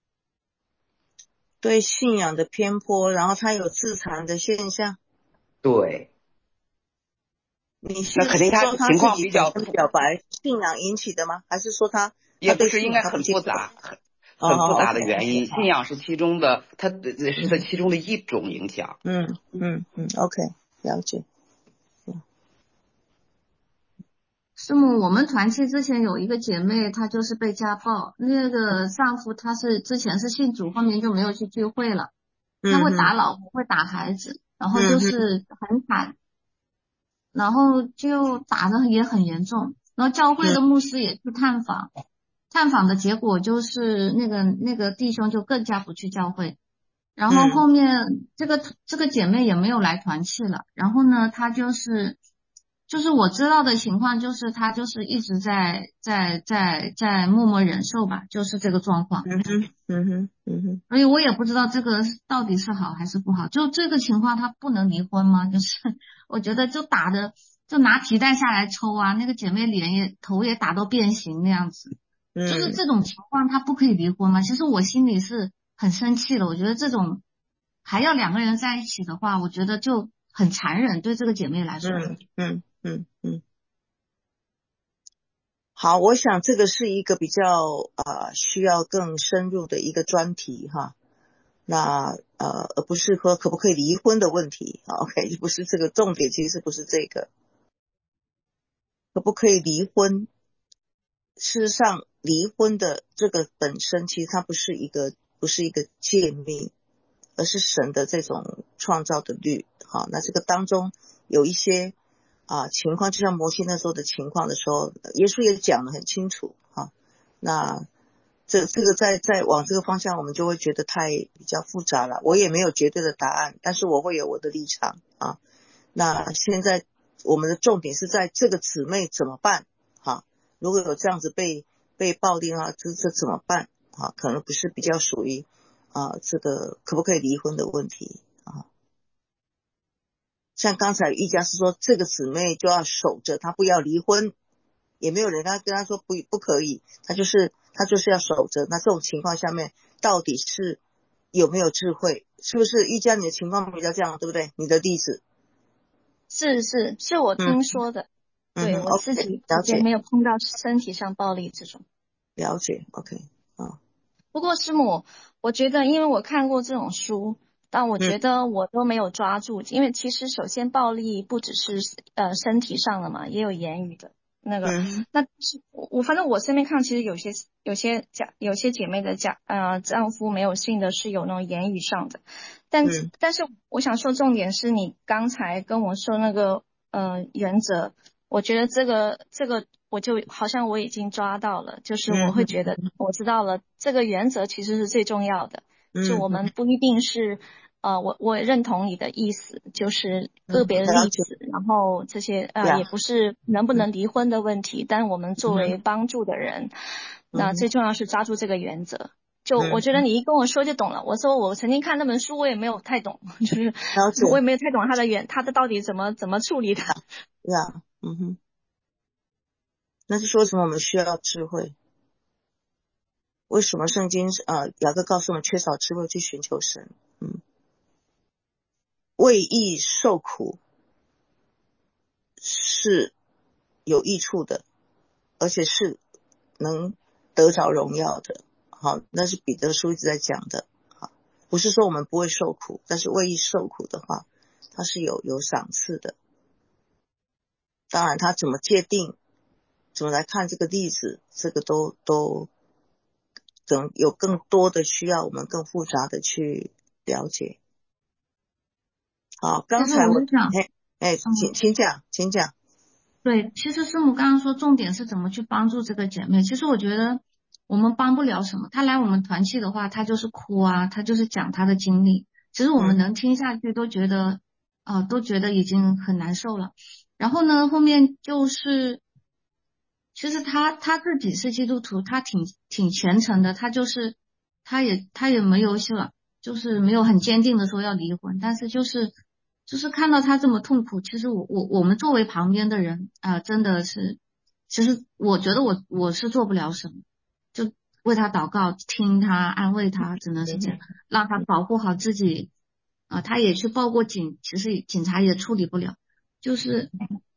对信仰的偏颇，然后他有自残的现象。 对， 你是那肯定他说他情自己本况比较身表白信仰引起的吗？还是说他也不是， 他对信应该很仰他不接受？ 复杂，很哦很复杂好的原因。信仰是其中的，它是它其中的一种影响。 嗯嗯嗯 ，OK， 了解。 师母，我们团契之前有一个姐妹，她就是被家暴，那个丈夫他是之前是信主，后面就没有去聚会了，他会打老婆，会打孩子，然后就是很惨，然后就打得也很严重，然后教会的牧师也去探访，探访的结果就是那个那个弟兄就更加不去教会，然后后面这个这个姐妹也没有来团契了，然后呢，她就是就是我知道的情况就是她就是一直在在在在默默忍受吧，就是这个状况。 嗯哼嗯哼嗯哼， 所以我也不知道这个到底是好还是不好。就这个情况，她不能离婚吗？就是我觉得就打的就拿皮带下来抽啊，那个姐妹脸也头也打到变形那样子，就是这种情况，她不可以离婚吗？其实我心里是很生气的，我觉得这种还要两个人在一起的话，我觉得就很残忍，对这个姐妹来说。 嗯嗯嗯嗯。好，我想这个是一个比较呃需要更深入的一个专题哈。那呃而不是说可不可以离婚的问题 ，OK， 不是这个重点，其实不是这个，可不可以离婚？事实上，离婚的这个本身其实它不是一个不是一个诫命，而是神的这种创造的律。好，那这个当中有一些啊情况，就像摩西那时候的情况的时候，耶稣也讲得很清楚哈。那这这个在在往这个方向，我们就会觉得太比较复杂了。我也没有绝对的答案，但是我会有我的立场啊。那现在我们的重点是在这个姊妹怎么办？哈，如果有这样子被被暴力的话，这这怎么办？啊，可能不是比较属于啊这个可不可以离婚的问题啊。像刚才玉佳是说，这个姊妹就要守着，她不要离婚。也没有人跟他跟他说不不可以，他就是他就是要守着。那这种情况下面，到底是有没有智慧？是不是玉佳你的情况比较这样，对不对？你的例子是是是我听说的， 嗯、 对、 嗯、 我自己了解直接没有碰到身体上暴力这种。 了解 ，OK 啊。 不过师母，我觉得因为我看过这种书，但我觉得我都没有抓住，嗯、因为其实首先暴力不只是呃身体上的嘛，也有言语的。那个，嗯、那是我反正我身边看，其实有些有些家有些姐妹的家呃丈夫没有信的是有那种言语上的，但、嗯、但是我想说重点是你刚才跟我说那个呃原则，我觉得这个这个我就好像我已经抓到了，就是我会觉得我知道了，这个原则其实是最重要的，就我们不一定是。呃，我我认同你的意思，就是个别的例子，嗯、然后这些呃也不是能不能离婚的问题，嗯、但我们作为帮助的人，嗯、那最重要是抓住这个原则。就我觉得你一跟我说就懂了。我说我曾经看那本书，我也没有太懂，就是我也没有太懂他的原，他的到底怎么怎么处理的。 呀，嗯哼，那是说什么？我们需要智慧。为什么圣经呃雅各告诉我们缺少智慧去寻求神？嗯。为义受苦是有益处的，而且是能得着荣耀的。好，那是彼得书一直在讲的。好，不是说我们不会受苦，但是为义受苦的话，它是有有赏赐的。当然，他怎么界定，怎么来看这个例子，这个都都总有更多的需要我们更复杂的去了解。好，刚其实才我我就想， 哎哎，请请讲，请讲。 对，其实师母刚刚说重点是怎么去帮助这个姐妹。其实我觉得我们帮不了什么，她来我们团契的话，她就是哭啊，她就是讲她的经历。其实我们能听下去都觉得，呃，都觉得已经很难受了。然后呢，后面就是，其实她她自己是基督徒，她挺挺虔诚的，她就是她也她也没有想，就是没有很坚定的说要离婚，但是就是就是看到她这么痛苦，其实我我我们作为旁边的人啊、呃真的是，其实我觉得我我是做不了什么，就为她祷告，听她安慰她，只能是这样，让她保护好自己。啊、她也去报过警，其实警察也处理不了，就是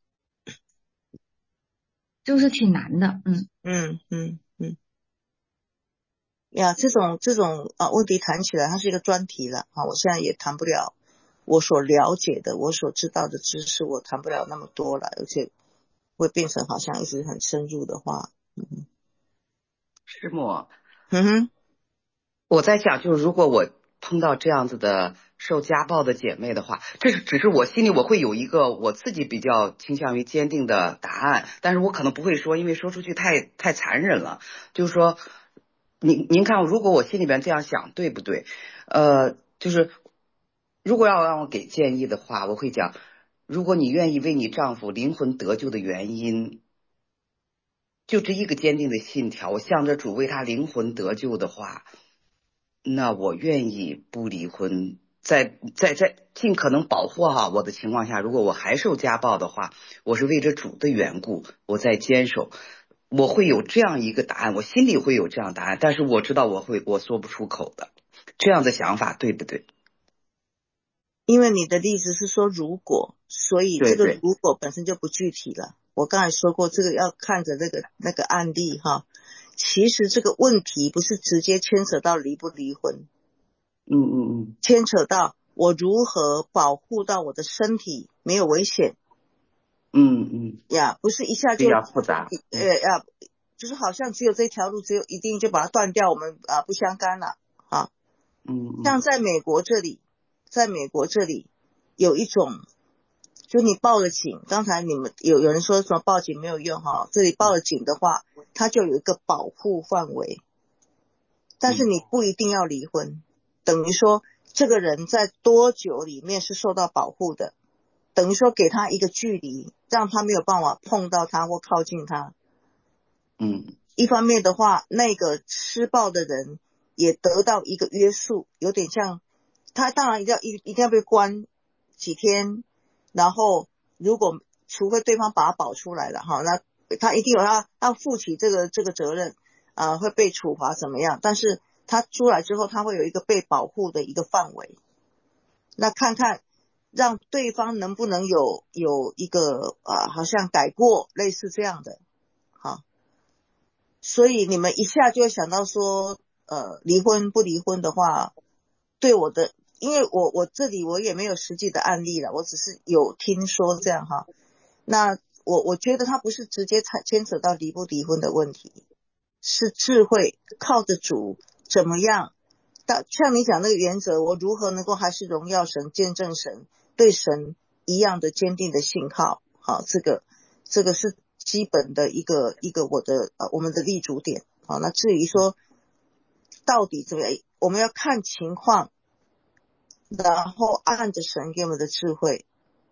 就是挺难的。嗯嗯嗯嗯，呀，这种这种啊问题谈起来，它是一个专题了啊。我现在也谈不了我所了解的、我所知道的知识，我谈不了那么多了，而且会变成好像一直很深入的话。嗯师母， 嗯哼， 我在想，就是如果我碰到这样子的受家暴的姐妹的话，这是只是我心里我会有一个我自己比较倾向于坚定的答案，但是我可能不会说，因为说出去太太残忍了。就是说，您您看，如果我心里边这样想，对不对？呃，就是如果要让我给建议的话，我会讲，如果你愿意为你丈夫灵魂得救的原因，就这一个坚定的信条，我向着主为他灵魂得救的话，那我愿意不离婚，在在在尽可能保护好我的情况下，如果我还受家暴的话，我是为着主的缘故，我在坚守，我会有这样一个答案，我心里会有这样答案，但是我知道我会我说不出口的，这样的想法对不对？ 因为你的例子是说如果，所以这个对对如果本身就不具体了。我刚才说过，这个要看着那个那个案例哈。其实这个问题不是直接牵扯到离不离婚， 嗯嗯嗯牵扯到我如何保护到我的身体没有危险嗯嗯， 呀，不是一下比就较复杂。 呃呀，就是好像只有这条路，只有一定就把它断掉，我们啊不相干了啊。 嗯嗯像在美国这里，在美国这里有一种，就你报了警，刚才你们有有人说什么报警没有用哈，这里报了警的话，它就有一个保护范围，但是你不一定要离婚，等于说这个人在多久里面是受到保护的，等于说给他一个距离，让他没有办法碰到他或靠近他。 嗯一方面的话，那个施暴的人也得到一个约束，有点像他当然一定要一一定要被关几天，然后如果除非对方把他保出来了哈，那他一定有要要负起这个这个责任啊、呃，会被处罚怎么样？但是他出来之后，他会有一个被保护的一个范围。那看看让对方能不能有有一个啊、呃，好像改过类似这样的，好。所以你们一下就会想到说，呃，离婚不离婚的话，对我的，因为我我这里我也没有实际的案例了，我只是有听说这样哈。那我我觉得它不是直接牵扯到离不离婚的问题，是智慧靠着主怎么样，像你讲那个原则，我如何能够还是荣耀神、见证神，对神一样的坚定的信号，好，这个这个是基本的一个一个我的呃我们的立足点。好，那至于说到底怎么样，我们要看情况，然后按着神给我们的智慧，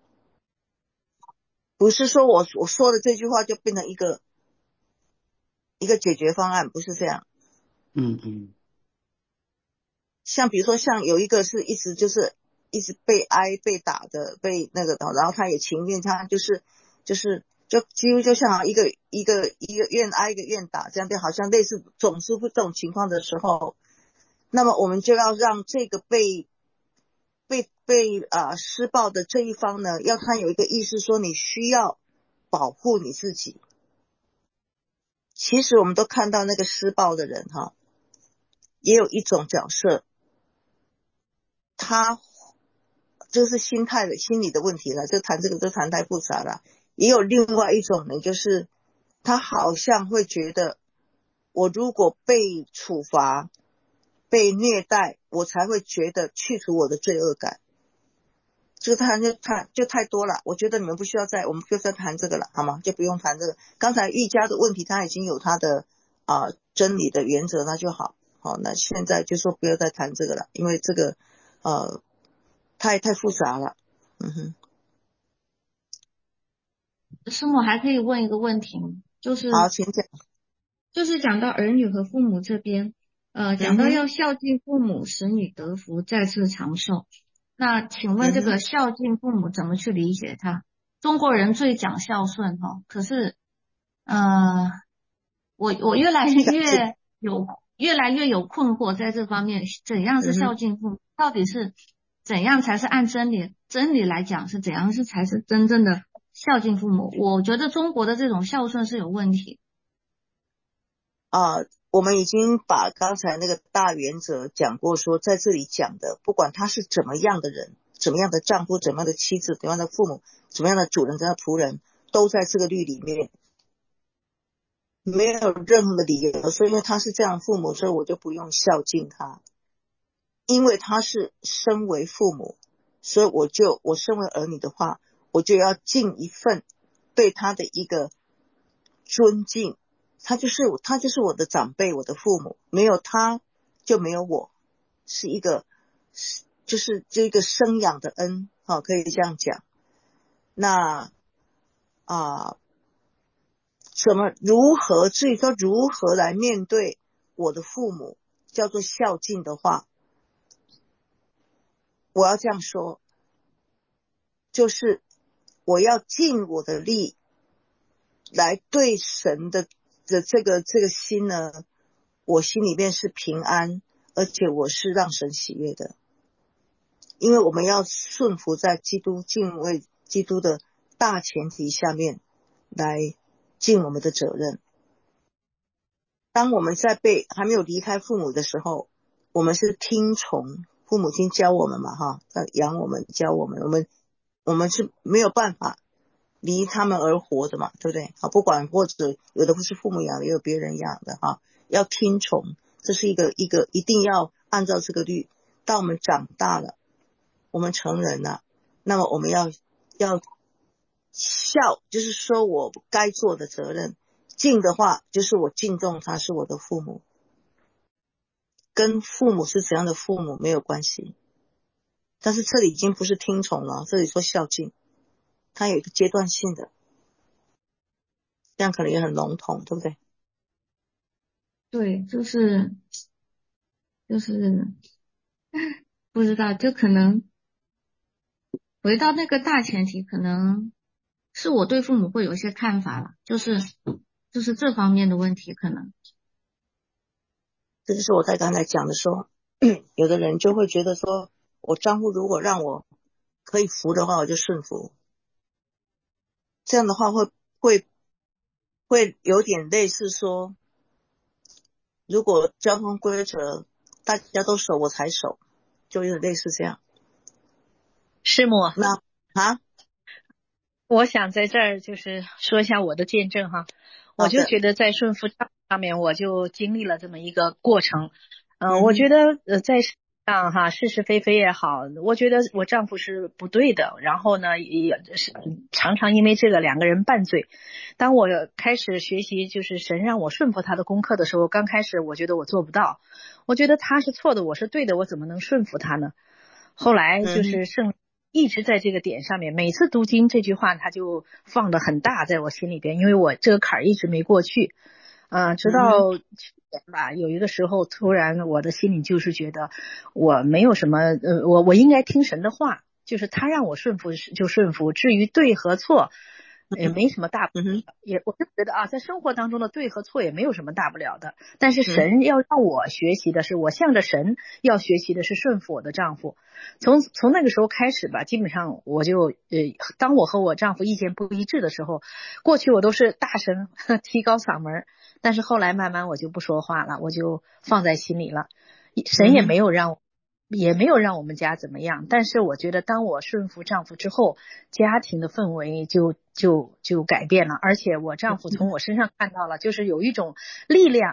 不是说我我说的这句话就变成一个一个解决方案，不是这样。 嗯嗯， 像比如说像有一个是一直就是一直被挨被打的被那个的，然后他也情愿他就是就是就几乎就像一个一个一个愿挨一个愿打这样，就好像类似总是这种情况的时候，那么我们就要让这个被被被啊、呃、施暴的这一方呢，要他有一个意识说你需要保护你自己。其实我们都看到那个施暴的人哈，也有一种角色，他这是心态的心理的问题了，就谈这个就谈太复杂了。也有另外一种人，就是他好像会觉得我如果被处罚被虐待，我才会觉得去除我的罪恶感。这个谈就谈就太多了，我觉得你们不需要再我们不需要再谈这个了，好吗？就不用谈这个。刚才瑜伽的问题他已经有他的啊、呃、真理的原则，那就好。好，那现在就说不要再谈这个了，因为这个呃太太复杂了。嗯哼。 师母还可以问一个问题吗？就是好，请讲。 就是讲到儿女和父母这边，呃，讲到要孝敬父母，使你得福，再次长寿。那请问这个孝敬父母怎么去理解它？中国人最讲孝顺哈，可是，呃，我我越来越有越来越有困惑在这方面，怎样是孝敬父母？到底是怎样才是按真理真理来讲是怎样是才是真正的孝敬父母？我觉得中国的这种孝顺是有问题。 啊、呃，我们已经把刚才那个大原则讲过说，在这里讲的，不管他是怎么样的人，怎么样的丈夫，怎么样的妻子，怎么样的父母，怎么样的主人，怎么样的仆人，都在这个律里面，没有任何的理由说因为他是这样的父母，所以我就不用孝敬他，因为他是身为父母，所以我就我身为儿女的话，我就要尽一份对他的一个尊敬。他就是他就是我的长辈，我的父母，没有他就没有我，是一个就是这个生养的恩，哦，可以这样讲。那啊，怎么如何至于说如何来面对我的父母，叫做孝敬的话，我要这样说，就是我要尽我的力来对神的的这个这个心呢，我心里面是平安，而且我是让神喜悦的，因为我们要顺服在基督敬畏基督的大前提下面来尽我们的责任。当我们在被还没有离开父母的时候，我们是听从父母亲教我们嘛，哈，养我们教我们，我们我们是没有办法离他们而活的嘛，对不对？不管或者有的不是父母养的，也有别人养的哈，要听从，这是一个一个一定要按照这个律。当我们长大了，我们成人了，那么我们要要孝，就是说我该做的责任。敬的话，就是我敬重他是我的父母，跟父母是怎样的父母没有关系。但是这里已经不是听从了，这里说孝敬，它有一个阶段性的，这样可能也很笼统，对不对？ 对，就是就是不知道，就可能回到那个大前提，可能是我对父母会有一些看法了，就是就是这方面的问题，可能这就是我在刚才讲的说，有的人就会觉得说，我丈夫如果让我可以服的话，我就顺服，这样的话会会会有点类似说，如果交通规则大家都守我才守，就有点类似这样。 师母， 那啊， 我想在这儿就是说一下我的见证哈，我就觉得在顺服上面我就经历了这么一个过程，嗯、呃，我觉得呃在上哈是是非非也好，我觉得我丈夫是不对的，然后呢也是常常因为这个两个人拌嘴。当我开始学习就是神让我顺服他的功课的时候，刚开始我觉得我做不到，我觉得他是错的，我是对的，我怎么能顺服他呢？后来就是圣一直在这个点上面，每次读经这句话他就放得很大在我心里边，因为我这个坎儿一直没过去。嗯、呃，直到去年吧，有一个时候突然我的心里就是觉得我没有什么呃，我我应该听神的话，就是他让我顺服就顺服，至于对和错也没什么大不了，也我是觉得啊，在生活当中的对和错也没有什么大不了的。但是神要让我学习的是，我向着神要学习的是顺服我的丈夫。从从那个时候开始吧，基本上我就呃，当我和我丈夫意见不一致的时候，过去我都是大声提高嗓门，但是后来慢慢我就不说话了，我就放在心里了。神也没有让我。也没有让我们家怎么样，但是我觉得当我顺服丈夫之后，家庭的氛围就就就改变了，而且我丈夫从我身上看到了，就是有一种力量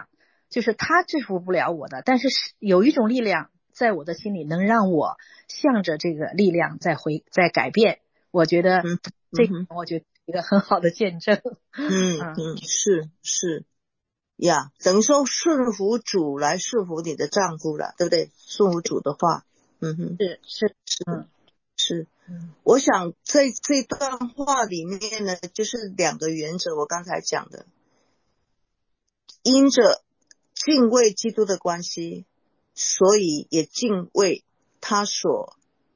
就是他制服不了我的，但是有一种力量在我的心里能让我向着这个力量在回在改变。我觉得这个我觉得一个很好的见证。 嗯嗯，是是呀，等于说顺服主来顺服你的丈夫了，对不对？顺服主的话，嗯哼， 是是是嗯是。我想在这段话里面呢，就是两个原则，我刚才讲的，因着敬畏基督的关系，所以也敬畏他所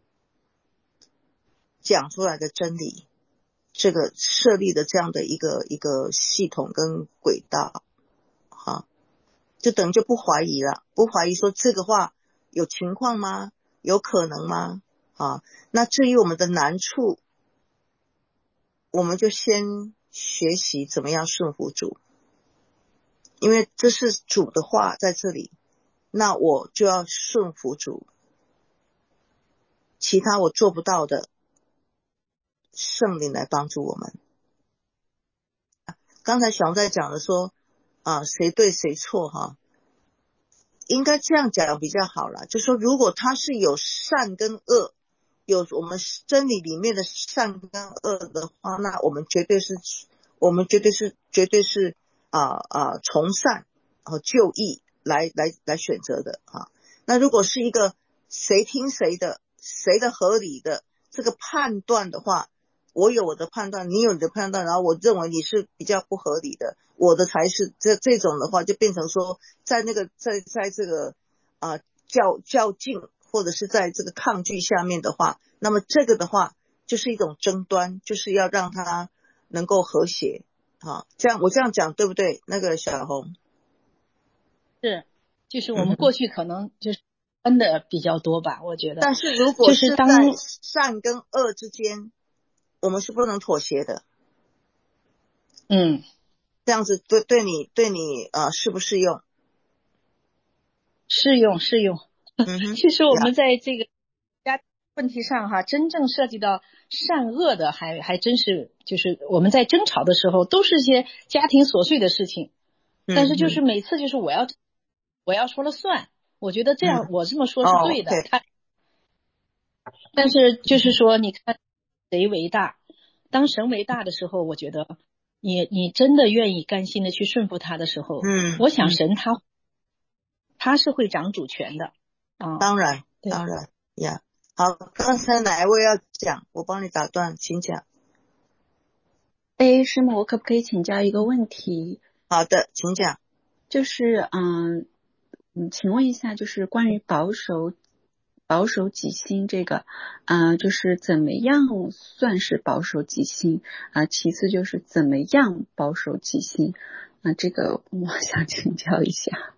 讲出来的真理，这个设立的这样的一个一个系统跟轨道，哈，就等于就不怀疑了，不怀疑说这个话有情况吗？有可能吗？啊，那至于我们的难处，我们就先学习怎么样顺服主，因为这是主的话在这里，那我就要顺服主，其他我做不到的，圣灵来帮助我们。刚才小红在讲的说啊，谁对谁错哈，应该这样讲比较好了，就说如果他是有善跟恶，有我们真理里面的善跟恶的话，那我们绝对是我们绝对是绝对是啊啊从善和就义来来来选择的啊。那如果是一个谁听谁的，谁的合理的这个判断的话，我有我的判断，你有你的判断，然后我认为你是比较不合理的，我的才是这这种的话，就变成说在那个在在这个啊、呃、较较劲或者是在这个抗拒下面的话，那么这个的话就是一种争端，就是要让它能够和谐啊。这样我这样讲对不对？那个小红是，就是我们过去可能就是分的比较多吧，我觉得。 但是如果是在善跟恶之间，我们是不能妥协的。 嗯， 这样子对对你对你呃适不适用？ 适用适用。 嗯哼， 其实我们在这个家问题上哈，真正涉及到善恶的还还真是就是我们在争吵的时候都是一些家庭琐碎的事情， 嗯、 但是就是每次就是我要我要说了算，我觉得这样、嗯、我这么说是对的。 哦 okay. 他但是就是说你看谁为大，当神为大的时候，我觉得你你真的愿意甘心的去顺服他的时候， 嗯， 我想神他、嗯、他是会掌主权的啊。 当然当然呀。好，刚才哪一位要讲？我帮你打断，请讲。 哎，师母，我可不可以请教一个问题？ 好的，请讲。 就是嗯嗯，请问一下，就是关于保守保守己心这个，啊、呃，就是怎么样算是保守己心啊、呃？其次就是怎么样保守己心啊、呃？这个我想请教一下。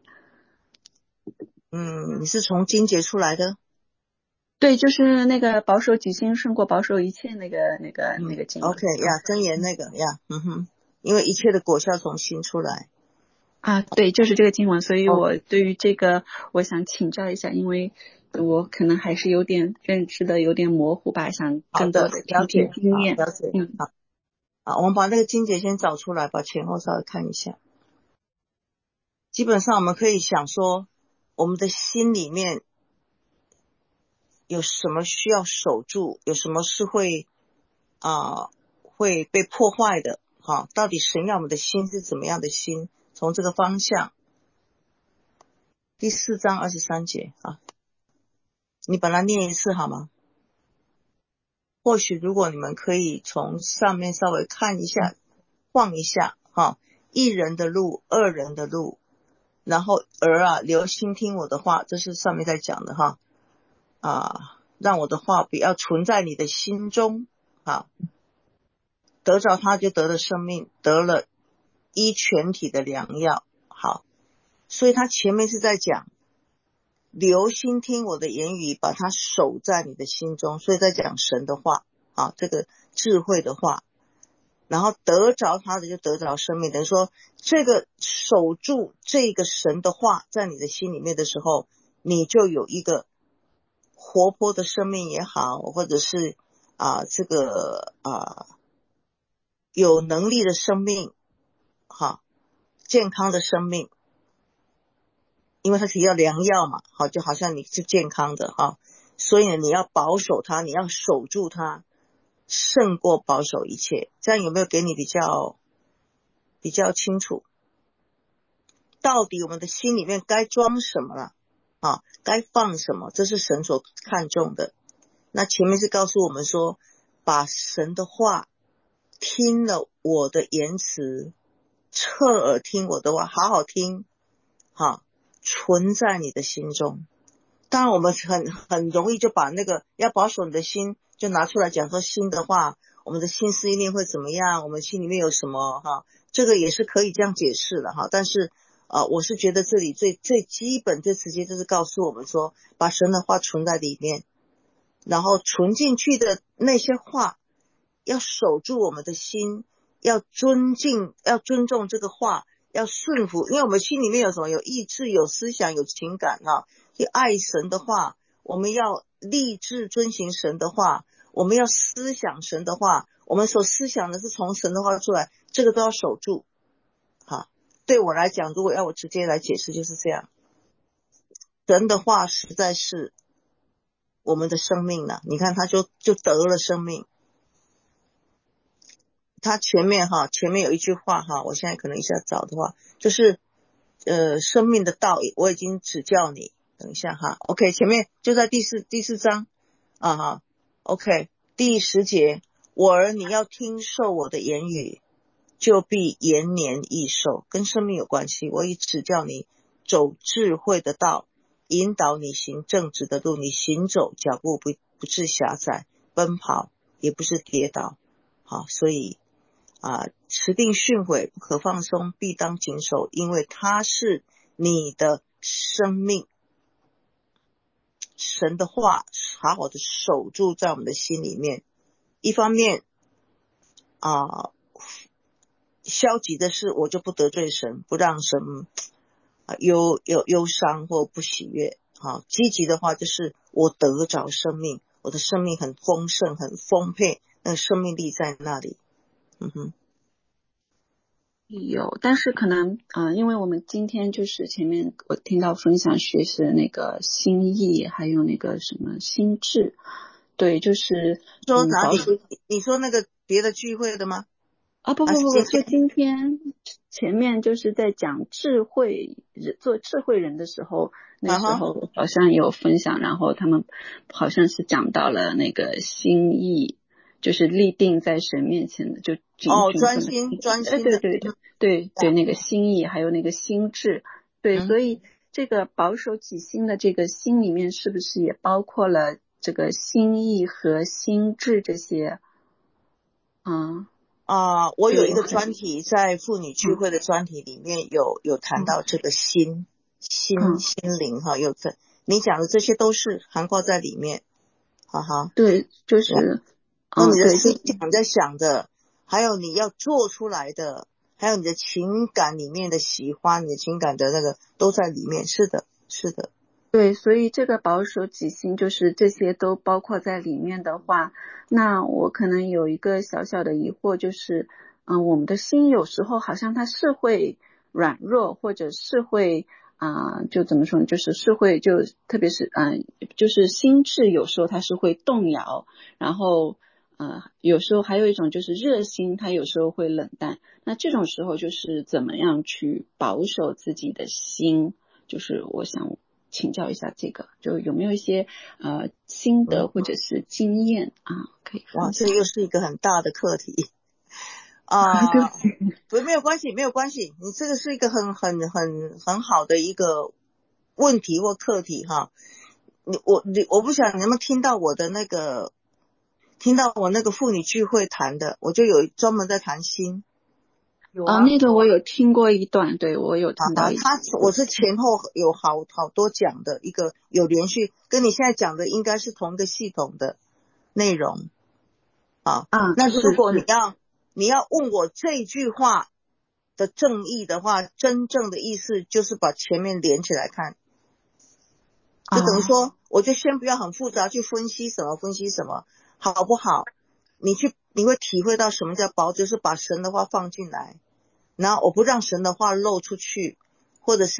嗯，你是从经节出来的？ 对，就是那个保守己心胜过保守一切那个那个、嗯、那个经文。 OK 呀，箴言那个呀，嗯哼，因为一切的果效从心出来。 啊，对，就是这个经文，所以我对于这个我想请教一下，因为我可能还是有点认知的有点模糊吧，想更多的听听经验。 了解，嗯，好，好，我们把那个经节先找出来，把前后稍微看一下。基本上我们可以想说，我们的心里面有什么需要守住，有什么是会啊、呃、会被破坏的，哈、啊，到底神要我们的心是怎么样的心？从这个方向，第四章二十三节啊，你把它念一次好吗？或许如果你们可以从上面稍微看一下，晃一下哈，一人的路，二人的路，然后儿啊，留心听我的话，这是上面在讲的哈啊，让我的话不要存在你的心中啊，得着它就得了生命，得了医全体的良药。好，所以他前面是在讲留心听我的言语，把它守在你的心中，所以在讲神的话啊，这个智慧的话，然后得着他的就得着生命，等于说这个守住这个神的话在你的心里面的时候，你就有一个活泼的生命也好，或者是啊这个啊有能力的生命，哈，健康的生命。 因为它提到良药嘛，好，就好像你是健康的哈，所以呢你要保守它，你要守住它，胜过保守一切。这样有没有给你比较比较清楚？到底我们的心里面该装什么了啊？该放什么？这是神所看重的。那前面是告诉我们说，把神的话，听了我的言辞，侧耳听我的话，好好听，哈，存在你的心中。当然我们很很容易就把那个要保守你的心就拿出来讲说心的话，我们的心思意念会怎么样，我们心里面有什么哈，这个也是可以这样解释的哈。但是呃，我是觉得这里最最基本最直接就是告诉我们说，把神的话存在里面，然后存进去的那些话要守住我们的心，要尊敬要尊重这个话，要顺服，因为我们心里面有什么，有意志有思想有情感啊，去爱神的话，我们要立志遵行神的话，我们要思想神的话，我们所思想的是从神的话出来，这个都要守住啊。对我来讲，如果要我直接来解释就是这样，神的话实在是我们的生命了，你看他就就得了生命。他前面哈前面有一句话哈，我现在可能一下找的话，就是呃生命的道我已经指教你，等一下哈 OK 前面就在第四第四章啊哈 OK 第十节，我儿你要听受我的言语，就必延年益寿，跟生命有关系。我已指教你走智慧的道，引导你行正直的路，你行走脚步不不致狭窄，奔跑也不是跌倒。好，所以啊，持定训诲，不可放松，必当谨守，因为它是你的生命。神的话好好的守住在我们的心里面，一方面啊，消极的是我就不得罪神，不让神啊忧忧忧伤或不喜悦啊。积极的话就是我得着生命，我的生命很丰盛很丰沛，那个生命力在那里。嗯哼。 有，但是可能啊、呃，因为我们今天就是前面我听到分享学习的那个心意，还有那个什么心智，对，就是说哪里？ 嗯、 你说那个别的聚会的吗？ 啊不不不不，就今天前面就是在讲智慧做智慧人的时候，那时候好像有分享，然后他们好像是讲到了那个心意。就是立定在神面前的，就哦，专心专心的，对对对对对，那个心意还有那个心智，对、嗯，所以这个保守己心的这个心里面，是不是也包括了这个心意和心智这些？啊啊、呃，我有一个专题在妇女聚会的专题里面有、嗯、有谈到这个心、嗯、心、嗯、心灵哈，有这你讲的这些都是涵盖在里面，哈哈， 对，就是。 那你的思想在想的、嗯、还有你要做出来的，还有你的情感里面的喜欢，你的情感的那个都在里面。是的是的， 对，所以这个保守己心就是这些都包括在里面的话，那我可能有一个小小的疑惑，就是嗯、呃，我们的心有时候好像它是会软弱，或者是会啊、呃，就怎么说呢，就是是会就特别是嗯、呃，就是心智有时候它是会动摇，然后呃，有时候还有一种就是热心，它有时候会冷淡。那这种时候就是怎么样去保守自己的心？就是我想请教一下这个，就有没有一些呃心得或者是经验、嗯、啊？可以分享。 哇，这又是一个很大的课题啊！ 对不起， 不，没有关系，没有关系。你这个是一个很很很很好的一个问题或课题哈。你我你我不晓得你能不能听到我的那个。听到我那个妇女聚会谈的，我就有专门在谈心。 有啊、哦，那个我有听过一段，对我有听到一段。 啊，他我是前后有好好多讲的一个有连续，跟你现在讲的应该是同一个系统的内容。啊， 啊那如果你要你要问我这句话的正义的话，真正的意思就是把前面连起来看。就等于说、啊、我就先不要很复杂去分析什么分析什么好不好，你去你会体会到什么叫保，就是把神的话放进来，然后我不让神的话漏出去，或者是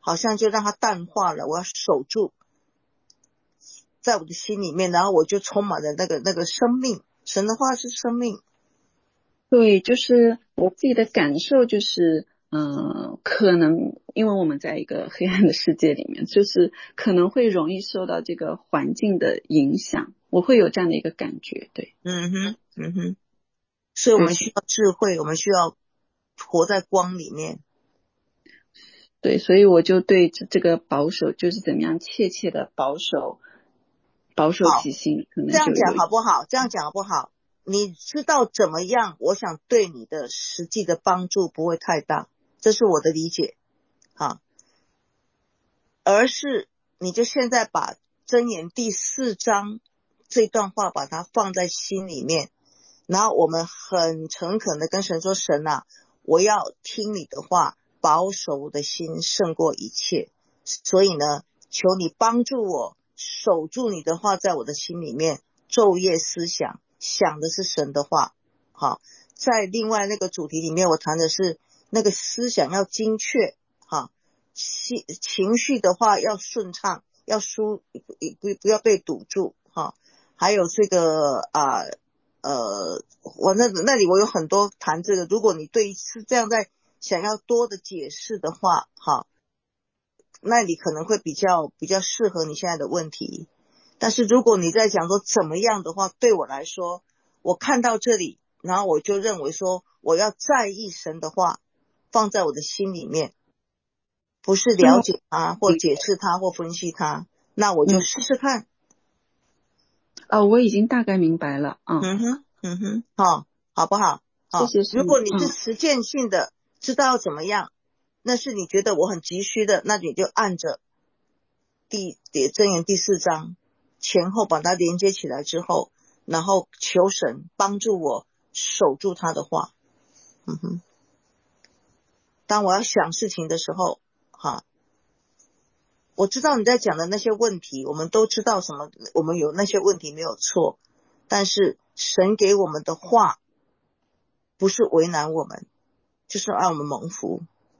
好像就让它淡化了，我要守住在我的心里面，然后我就充满了那个那个生命。神的话是生命。 对，就是我自己的感受就是，嗯、呃，可能因为我们在一个黑暗的世界里面，就是可能会容易受到这个环境的影响，我会有这样的一个感觉。对， 嗯哼，嗯哼，所以我们需要智慧，我们需要活在光里面。 对，所以我就对这个保守，就是怎么样切切的保守，保守己心，可能就有这样讲好不好？这样讲好不好？你知道怎么样？我想对你的实际的帮助不会太大，这是我的理解啊。而是你就现在把箴言第四章这段话把它放在心里面，然后我们很诚恳的跟神说，神啊，我要听你的话，保守我的心胜过一切。所以呢，求你帮助我守住你的话在我的心里面，昼夜思想，想的是神的话。好，在另外那个主题里面我谈的是那个思想要精确，好，情绪的话要顺畅，要疏，不不要被堵住哈。还有这个啊呃我那那里我有很多谈这个，如果你对是这样在想要多的解释的话哈，那里可能会比较比较适合你现在的问题。但是如果你在讲说怎么样的话，对我来说，我看到这里，然后我就认为说我要在意神的话放在我的心里面，不是了解它或解释它或分析它，那我就试试看。 哦，我已经大概明白了啊。 嗯哼，嗯哼，好，好不好？好， 谢谢。 如果你是实践性的，嗯、知道怎么样，那是你觉得我很急需的，那你就按着第箴言第四章前后把它连接起来之后，然后求神帮助我守住他的话。嗯哼，当我要想事情的时候，哈。我知道你在讲的那些问题，我们都知道什么，我们有那些问题没有错，但是神给我们的话不是为难我们，就是让我们蒙福。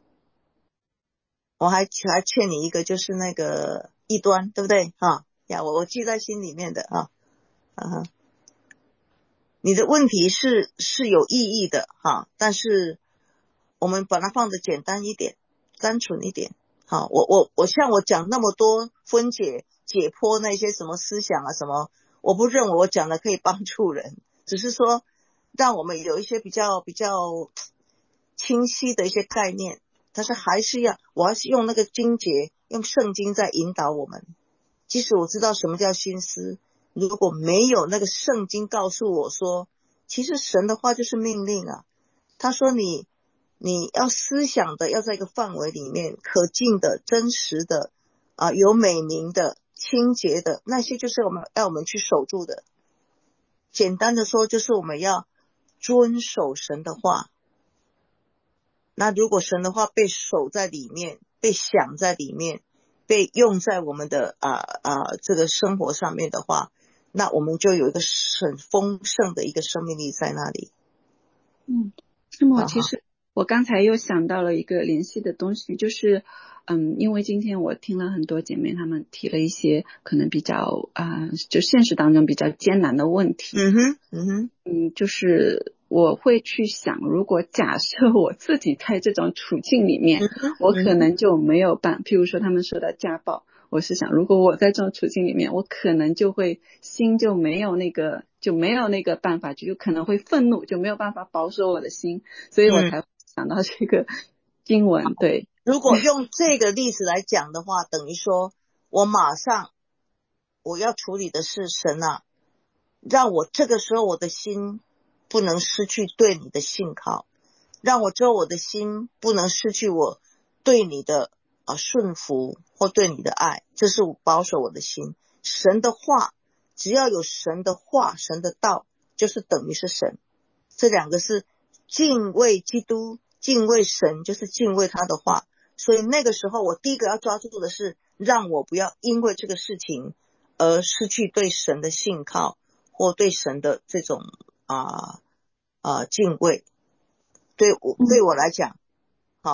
我还还欠你一个，就是那个异端，对不对啊？呀，我我记在心里面的啊，啊，你的问题是是有意义的哈，但是我们把它放得简单一点，单纯一点。好，我我我像我讲那么多分解解剖那些什么思想啊什么，我不认为我讲的可以帮助人，只是说让我们有一些比较比较清晰的一些概念，但是还是要我还是用那个经节，用圣经在引导我们。即使我知道什么叫心思，如果没有那个圣经告诉我说，其实神的话就是命令啊，他说你你要思想的要在一个范围里面，可敬的、真实的啊、呃，有美名的、清洁的，那些就是我们要我们去守住的。简单的说，就是我们要遵守神的话。那如果神的话被守在里面，被想在里面，被用在我们的啊啊、呃呃、这个生活上面的话，那我们就有一个很丰盛的一个生命力在那里。 嗯，那么其实我刚才又想到了一个联系的东西，就是嗯，因为今天我听了很多姐妹她们提了一些可能比较啊、呃，就现实当中比较艰难的问题。 嗯哼，嗯哼， 嗯，就是我会去想，如果假设我自己在这种处境里面， 嗯、 我可能就没有办，譬如说他们说的家暴，我是想，如果我在这种处境里面，我可能就会心就没有那个就没有那个办法，就可能会愤怒，就没有办法保守我的心，所以我才想到这个经文。对， 如果用这个例子来讲的话，等于说我马上我要处理的是神啊，让我这个时候我的心不能失去对你的信靠，让我之后我的心不能失去我对你的啊顺服或对你的爱，这是我保守我的心。神的话，只要有神的话，神的道，就是等于是神。这两个是敬畏基督，敬畏神，就是敬畏他的话。所以那个时候我第一个要抓住的是，让我不要因为这个事情而失去对神的信靠或对神的这种啊啊敬畏。对我对我来讲，好，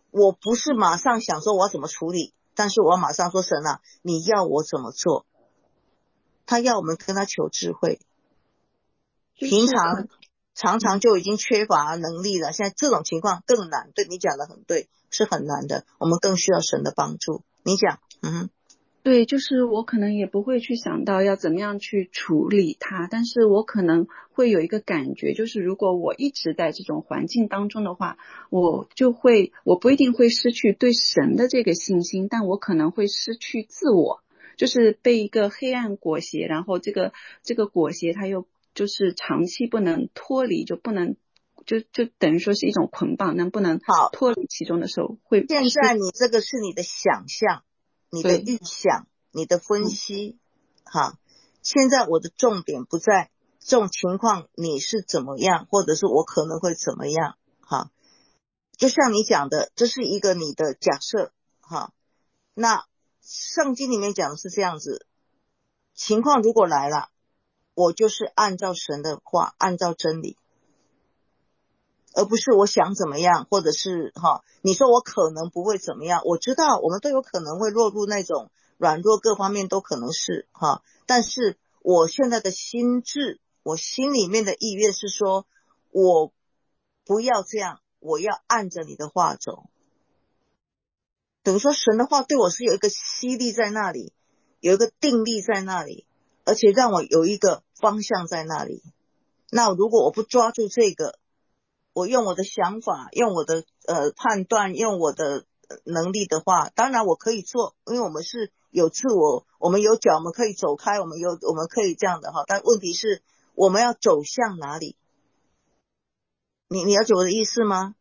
我不是马上想说我要怎么处理，但是我要马上说神啊，你要我怎么做？他要我们跟他求智慧。平常常常就已经缺乏能力了，现在这种情况更难。对，你讲的很对，是很难的，我们更需要神的帮助。你讲。嗯哼。 对，就是我可能也不会去想到要怎么样去处理它，但是我可能会有一个感觉，就是如果我一直在这种环境当中的话，我就会，我不一定会失去对神的这个信心，但我可能会失去自我，就是被一个黑暗裹挟，然后这个这个裹挟它又就是长期不能脱离，就不能就就等于说是一种捆绑，能不能脱离其中的时候会。 现在你这个是你的想象，你的预想，你的分析。好，现在我的重点不在这种情况你是怎么样，或者是我可能会怎么样。好，就像你讲的，这是一个你的假设。好，那圣经里面讲的是这样子，情况如果来了，我就是按照神的话，按照真理，而不是我想怎么样，或者是哈，你说我可能不会怎么样，我知道我们都有可能会落入那种软弱，各方面都可能是哈，但是我现在的心智，我心里面的意愿是说，我不要这样，我要按着你的话走。等于说神的话对我是有一个吸力在那里，有一个定力在那里，而且让我有一个方向在那里。那如果我不抓住这个，我用我的想法，用我的呃判断，用我的能力的话，当然我可以做，因为我们是有自我，我们有脚，我们可以走开，我们有我们可以这样的哈。但问题是我们要走向哪里？你你了解我的意思吗？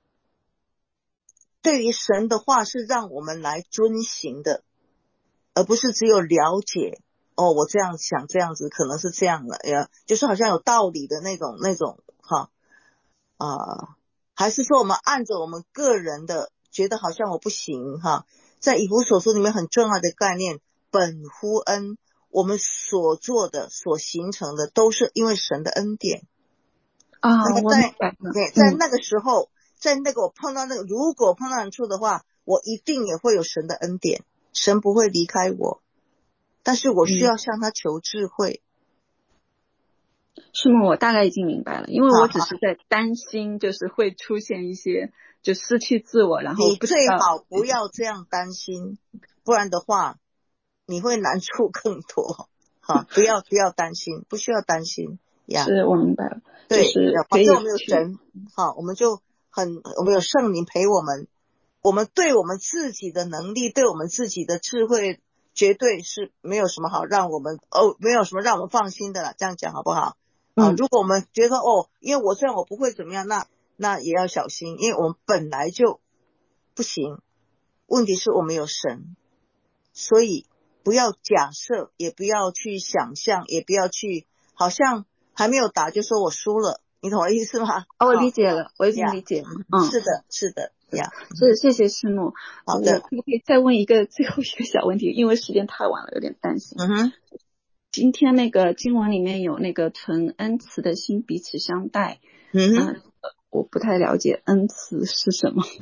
对于神的话是让我们来遵行的，而不是只有了解。哦，我这样想，这样子可能是这样的，呀，就是好像有道理的那种那种哈啊、呃，还是说我们按着我们个人的觉得好像我不行哈。在以弗所书里面很重要的概念，本乎恩，我们所做的所形成的都是因为神的恩典啊。 那么在对， 在那个时候、嗯、在那个我碰到那个，如果碰到难处的话，我一定也会有神的恩典，神不会离开我，但是我需要向他求智慧。 是吗？我大概已经明白了，因为我只是在担心就是会出现一些就失去自我，然后你最好不要这样担心，不然的话你会难处更多。好，不要不要担心，不需要担心呀。 是，我明白了。 对， 就是反正我们有神，好，我们就很我们有圣灵陪我们，我们对我们自己的能力，对我们自己的智慧，绝对是没有什么好让我们哦，没有什么让我们放心的了。这样讲好不好？啊，如果我们觉得哦，因为我虽然我不会怎么样，那那也要小心，因为我们本来就不行。问题是我们有神，所以不要假设，也不要去想象，也不要去好像还没有打就说我输了，你懂我意思吗？ 哦，我理解了，我已经理解了。 嗯，是的，是的呀。 是，谢谢师母。 好的， 我可不可以再问一个最后一个小问题？因为时间太晚了，有点担心。 嗯哼。 今天那个经文里面有那个存恩慈的心彼此相待， 嗯哼、 呃，我不太了解恩慈是什么。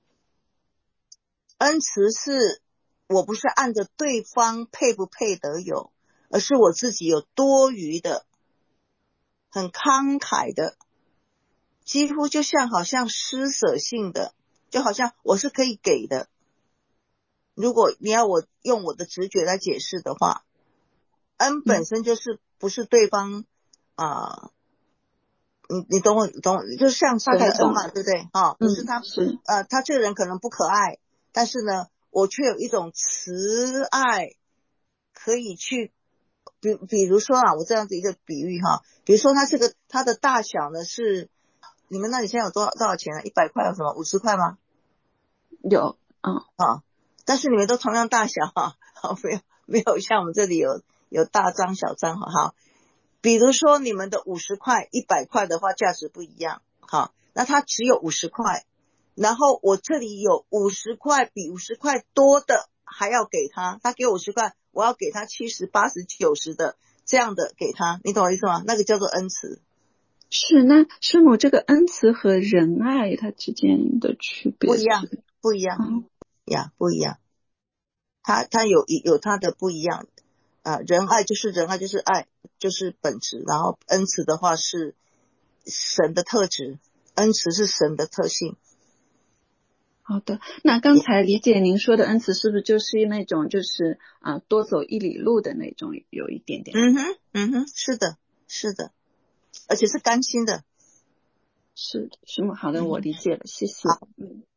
恩慈是我不是按着对方配不配得有，而是我自己有多余的，很慷慨的，几乎就像好像施舍性的，就好像我是可以给的。如果你要我用我的直觉来解释的话，恩本身就是不是对方啊、呃，你你懂我懂，就是像神的恩嘛，对不对？哈、哦，不是他、嗯、呃，他这个人可能不可爱，但是呢，我却有一种慈爱，可以去，比比如说啊，我这样子一个比喻哈，比如说他这个他的大小呢是，你们那里现在有多少多少钱啊？一百块有什么？五十块吗？ 有，嗯啊，但是你们都同样大小哈，好，没有没有像我们这里有有大张小张哈。比如说你们的五十块、一百块的话，价值不一样，好，那他只有五十块，然后我这里有五十块比五十块多的还要给他，他给我五十块，我要给他七十、八十、九十的这样的给他，你懂我意思吗？那个叫做恩慈。 是，那师母这个恩慈和仁爱它之间的区别不一样， 不一样、 嗯、 呀，不一样。他他有有他的不一样啊，仁爱就是仁爱就是爱，就是本质，然后恩慈的话是神的特质，恩慈是神的特性。 好的，那刚才理解您说的恩慈是不是就是那种就是啊、呃、多走一里路的那种，有一点点？ 嗯哼，嗯哼，是的，是的，而且是甘心的。 是的，是吗？好的，我理解了，谢谢。 好， 嗯，